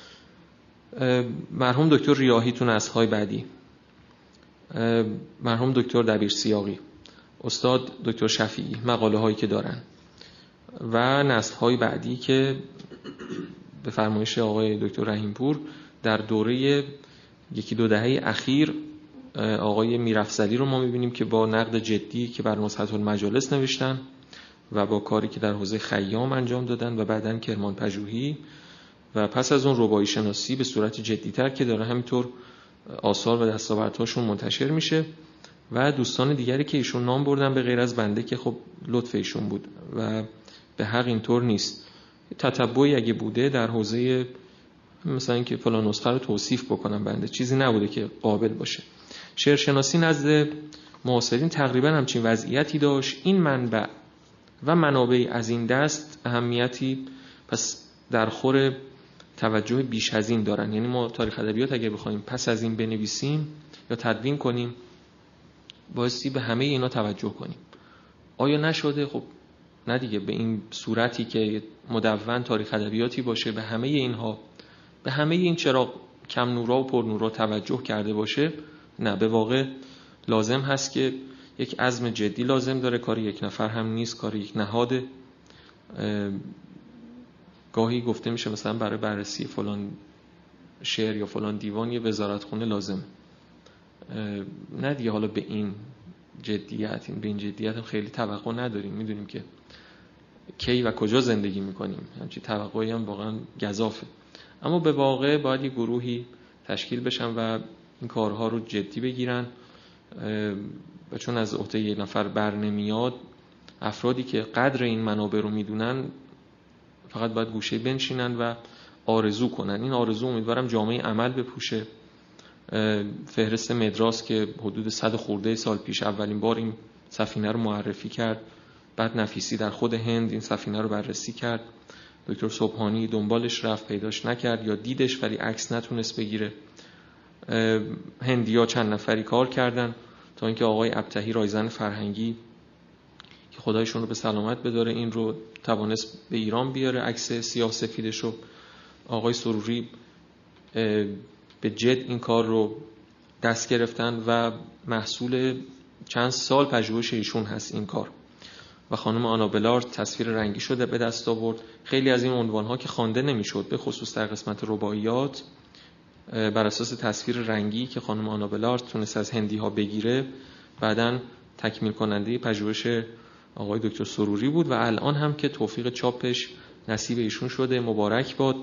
مرحوم دکتر ریاحی تو نسل‌های بعدی، مرحوم دکتر دبیر سیاقی، استاد دکتر شفیعی، مقاله هایی که دارن و نسل‌های بعدی که به فرمایش آقای دکتر رحیمپور در دوره 1-2 دهه اخیر آقای میرافضلی رو ما می‌بینیم که با نقد جدی که بر نزهة المجالس نوشتن و با کاری که در حوزه خیام انجام دادن و بعداً کرمان پژوهی و پس از اون رباعی شناسی به صورت جدی‌تر که داره همینطور آثار و دستاوردهاشون منتشر میشه و دوستان دیگری که ایشون نام بردن به غیر از بنده که خب لطف ایشون بود و به حق اینطور نیست. تتبعی اگه بوده در حوزه مثلا اینکه فلان نسخه رو توصیف بکنم بنده، چیزی نبوده که قابل باشه. شعرشناسی نزد معاصرین تقریبا همچین وضعیتی داشت. این منبع و منابع از این دست اهمیتی پس در خور توجه بیش از این دارن. یعنی ما تاریخ ادبیات اگه بخوایم پس از این بنویسیم یا تدوین کنیم بایستی به همه اینا توجه کنیم. آیا نشده؟ خب نه دیگه، به این صورتی که مدون تاریخ ادبیاتی باشه به همه اینها، به همه این چراغ کم نورا و پر نورا توجه کرده باشه، نه. به واقع لازم هست که یک عزم جدی لازم داره. کار یک نفر هم نیست، کار یک نهاده. گاهی گفته میشه مثلا برای بررسی فلان شعر یا فلان دیوان یه وزارتخونه لازم. نه دیگه، حالا به این جدیت هم خیلی توقع نداریم. میدونیم که کی و کجا زندگی میکنیم، همچین توقعی هم واقعا گزافه. اما به واقع باید یه گروهی تشکیل بشن و این کارها رو جدی بگیرن و چون از عهده یه نفر بر نمیاد، افرادی که قدر این منابع رو میدونن فقط باید گوشه بنشینن و آرزو کنن. این آرزو امیدوارم جامعه عمل بپوشه. فهرست مدراس که حدود 100 خورده سال پیش اولین بار این سفینه رو معرفی کرد، بعد نفیسی در خود هند این سفینه رو بررسی کرد، دکتر سبحانی دنبالش رفت پیداش نکرد یا دیدش ولی عکس نتونست بگیره. هندیا چند نفری کار کردن تا اینکه آقای ابتهی رایزن فرهنگی که خدایشون رو به سلامت بداره این رو توانست به ایران بیاره، عکس سیاه سفیدش رو. آقای سروری به جد این کار رو دست گرفتن و محصول چند سال پژوهش ایشون هست این کار. و خانم آنا بلارد تصویر رنگی شده به دست آورد. خیلی از این عنوان‌ها که خوانده نمی‌شد، به خصوص در قسمت رباعیات، بر اساس تصویر رنگی که خانم آنا بلارد تونست از هندی‌ها بگیره، بعداً تکمیل کننده پژوهش آقای دکتر سروری بود و الان هم که توفیق چاپش نصیب ایشون شده، مبارک باد.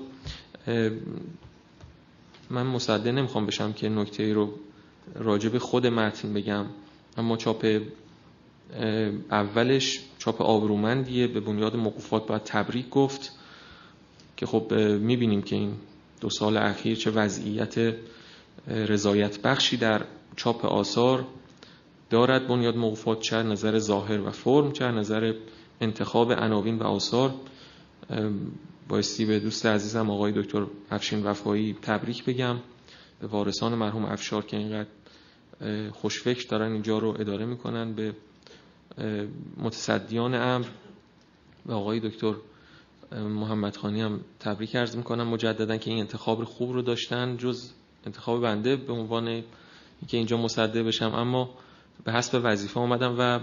من مصدق نمیخوام بشم که نکته‌ای رو راجع به خود متن بگم، اما چاپ اولش چاپ آبرومندیه، به بنیاد موقوفات باید تبریک گفت که خب میبینیم که این 2 سال اخیر چه وضعیت رضایت بخشی در چاپ آثار دارد بنیاد موقوفات، چه نظر ظاهر و فرم، چه نظر انتخاب عناوین و آثار. بایستی به دوست عزیزم آقای دکتر افشین وفایی تبریک بگم، به وارثان مرحوم افشار که اینقدر خوشفکر دارن اینجا رو اداره میکنن، به متصدیان امر و آقای دکتر محمد خانی هم تبریک عرض میکنم مجددا که این انتخاب خوب رو داشتن، جز انتخاب بنده به عنوان اینکه اینجا مصدق بشم، اما به حسب وظیفه آمدم و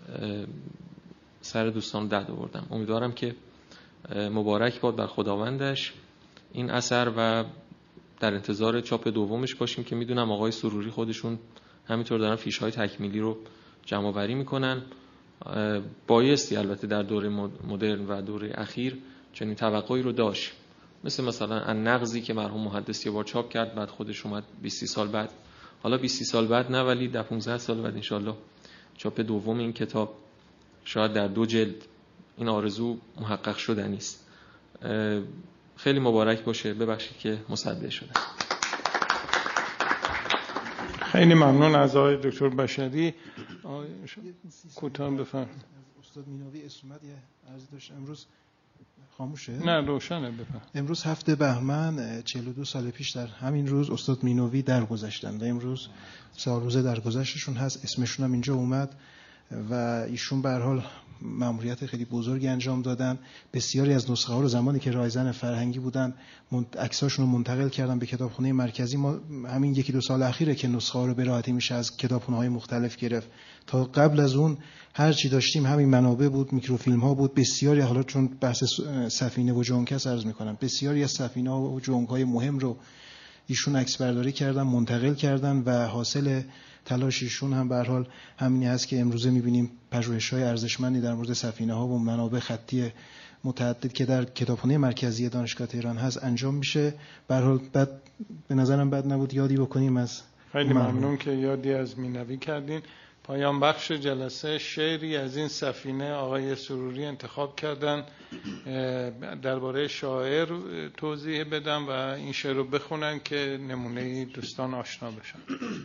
سر دوستان دد آوردم. امیدوارم که مبارک باد بر خداوندش این اثر و در انتظار چاپ دومش باشیم که میدونم آقای سروری خودشون همینطور دارن فیش‌های تکمیلی رو جمع آوری میکنن. بایستی البته در دوره مدرن و دوره اخیر چنین توقعی رو داشت، مثلا النغزی که مرحوم محدث یه بار چاپ کرد، بعد خودش اومد 20 سال بعد، حالا 20 سال بعد نه ولی در 15 سال بعد انشالله چاپ دوم این کتاب شاید در 2 جلد. این آرزو محقق شده نیست. خیلی مبارک باشه، ببخشید که مصدق شده. خیلی ممنون از آقای دکتر بشری. کوتاه بفرمایید. استاد مینوی اسمت یه عرض داشت. امروز خاموشه؟ نه روشنه، بفرمایید. امروز 7 بهمن 42 سال پیش در همین روز استاد مینوی درگذشتند. امروز 4 روزه درگذشتشون هست، اسمشون هم اینجا اومد و ایشون به هر حال مأموریت خیلی بزرگی انجام دادن. بسیاری از نسخه ها رو زمانی که رایزن فرهنگی بودن عکساشون رو منتقل کردن به کتابخونه مرکزی. ما همین 1-2 سال اخیره که نسخه ها رو به راحتی میشه از کتابخونه های مختلف گرفت. تا قبل از اون هر چی داشتیم همین منابع بود، میکروفیلم ها بود. بسیاری، حالا چون بحث سفینه و جونگ است عرض میکنم، بسیاری از سفینه ها و جونگ های مهم رو ایشون عکس برداری کردن، منتقل کردن و حاصل تلاششون هم به هر حال همینی هست که امروزه می‌بینیم پژوهش‌های ارزشمندی در مورد سفینه‌ها و منابع خطی متعدد که در کتابخانه مرکزی دانشگاه تهران هست انجام میشه. به هر حال به نظرم بد نبود یادی بکنیم از خیلی ممنون که یادی از مینوی کردین. پایان بخش جلسه شعری از این سفینه آقای سروری انتخاب کردن، درباره شاعر توضیح بدم و این شعر رو بخونن که نمونه دوستان آشنا بشن.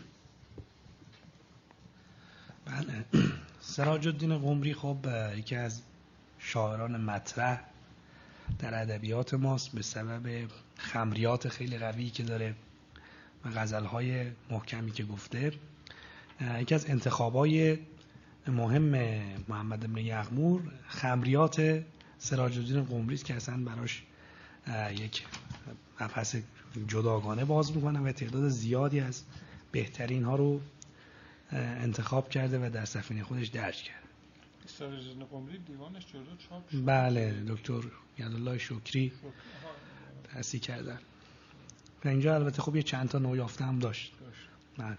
بله، سراج الدین قمری خب یکی از شاعران مطرح در ادبیات ماست به سبب خمریات خیلی قوی که داره و غزل‌های محکمی که گفته. یکی از انتخابای مهم محمد بن یغمور خمریات سراج الدین قمری است که اصلا براش یک مبحث جداگانه باز میکنه و تعداد زیادی از بهترین ها رو انتخاب کرده و در سفینه خودش درج کرده. سراج الدین قمری دیوانش جلو چاپ شد. بله، دکتر یدالله شکری تأسیس کردن و اینجا البته خب یه چند تا نویافته هم داشت. بله.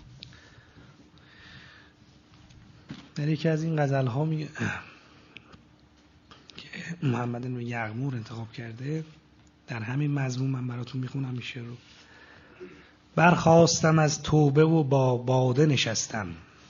در یکی از این غزل ها میگه که محمد بن یغمور انتخاب کرده، در همین مضمون من براتون میخونم این شعر رو. برخاستم از توبه و با باده نشستم،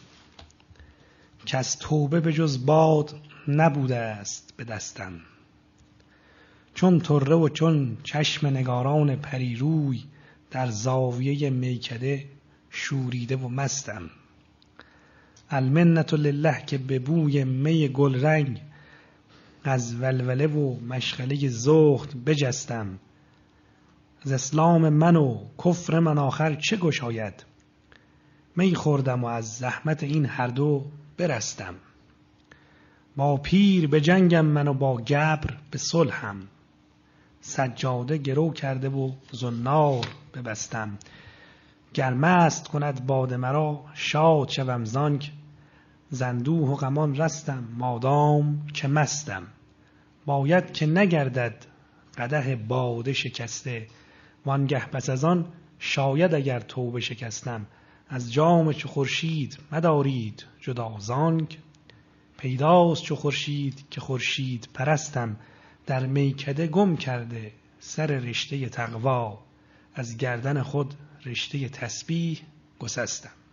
که از توبه به جز باد نبوده است به دستم. چون طره و چون چشم نگاران پریروی، در زاویه میکده شوریده و مستم. المنت لله که به بوی می گل رنگ، از ولوله و مشغله زهد بجستم. از اسلام من و کفر من آخر چه گشاید، می خوردم و از زحمت این هر دو برستم. با پیر به جنگم من و با گبر به صلحم، سجاده گرو کرده و زنار ببستم. گر مست کند باده مرا شاد شوم زانک، زندوه و غمان رستم مادام که مستم. باید که نگردد قدح باده شکسته، وانگه پس از آن شاید اگر توبه شکستم. از جام چو خورشید مدارید جدا زانک، پیداست چو خورشید که خورشید پرستم. در میکده گم کرده سر رشته تقوا، از گردن خود رشته تسبیح گسستم.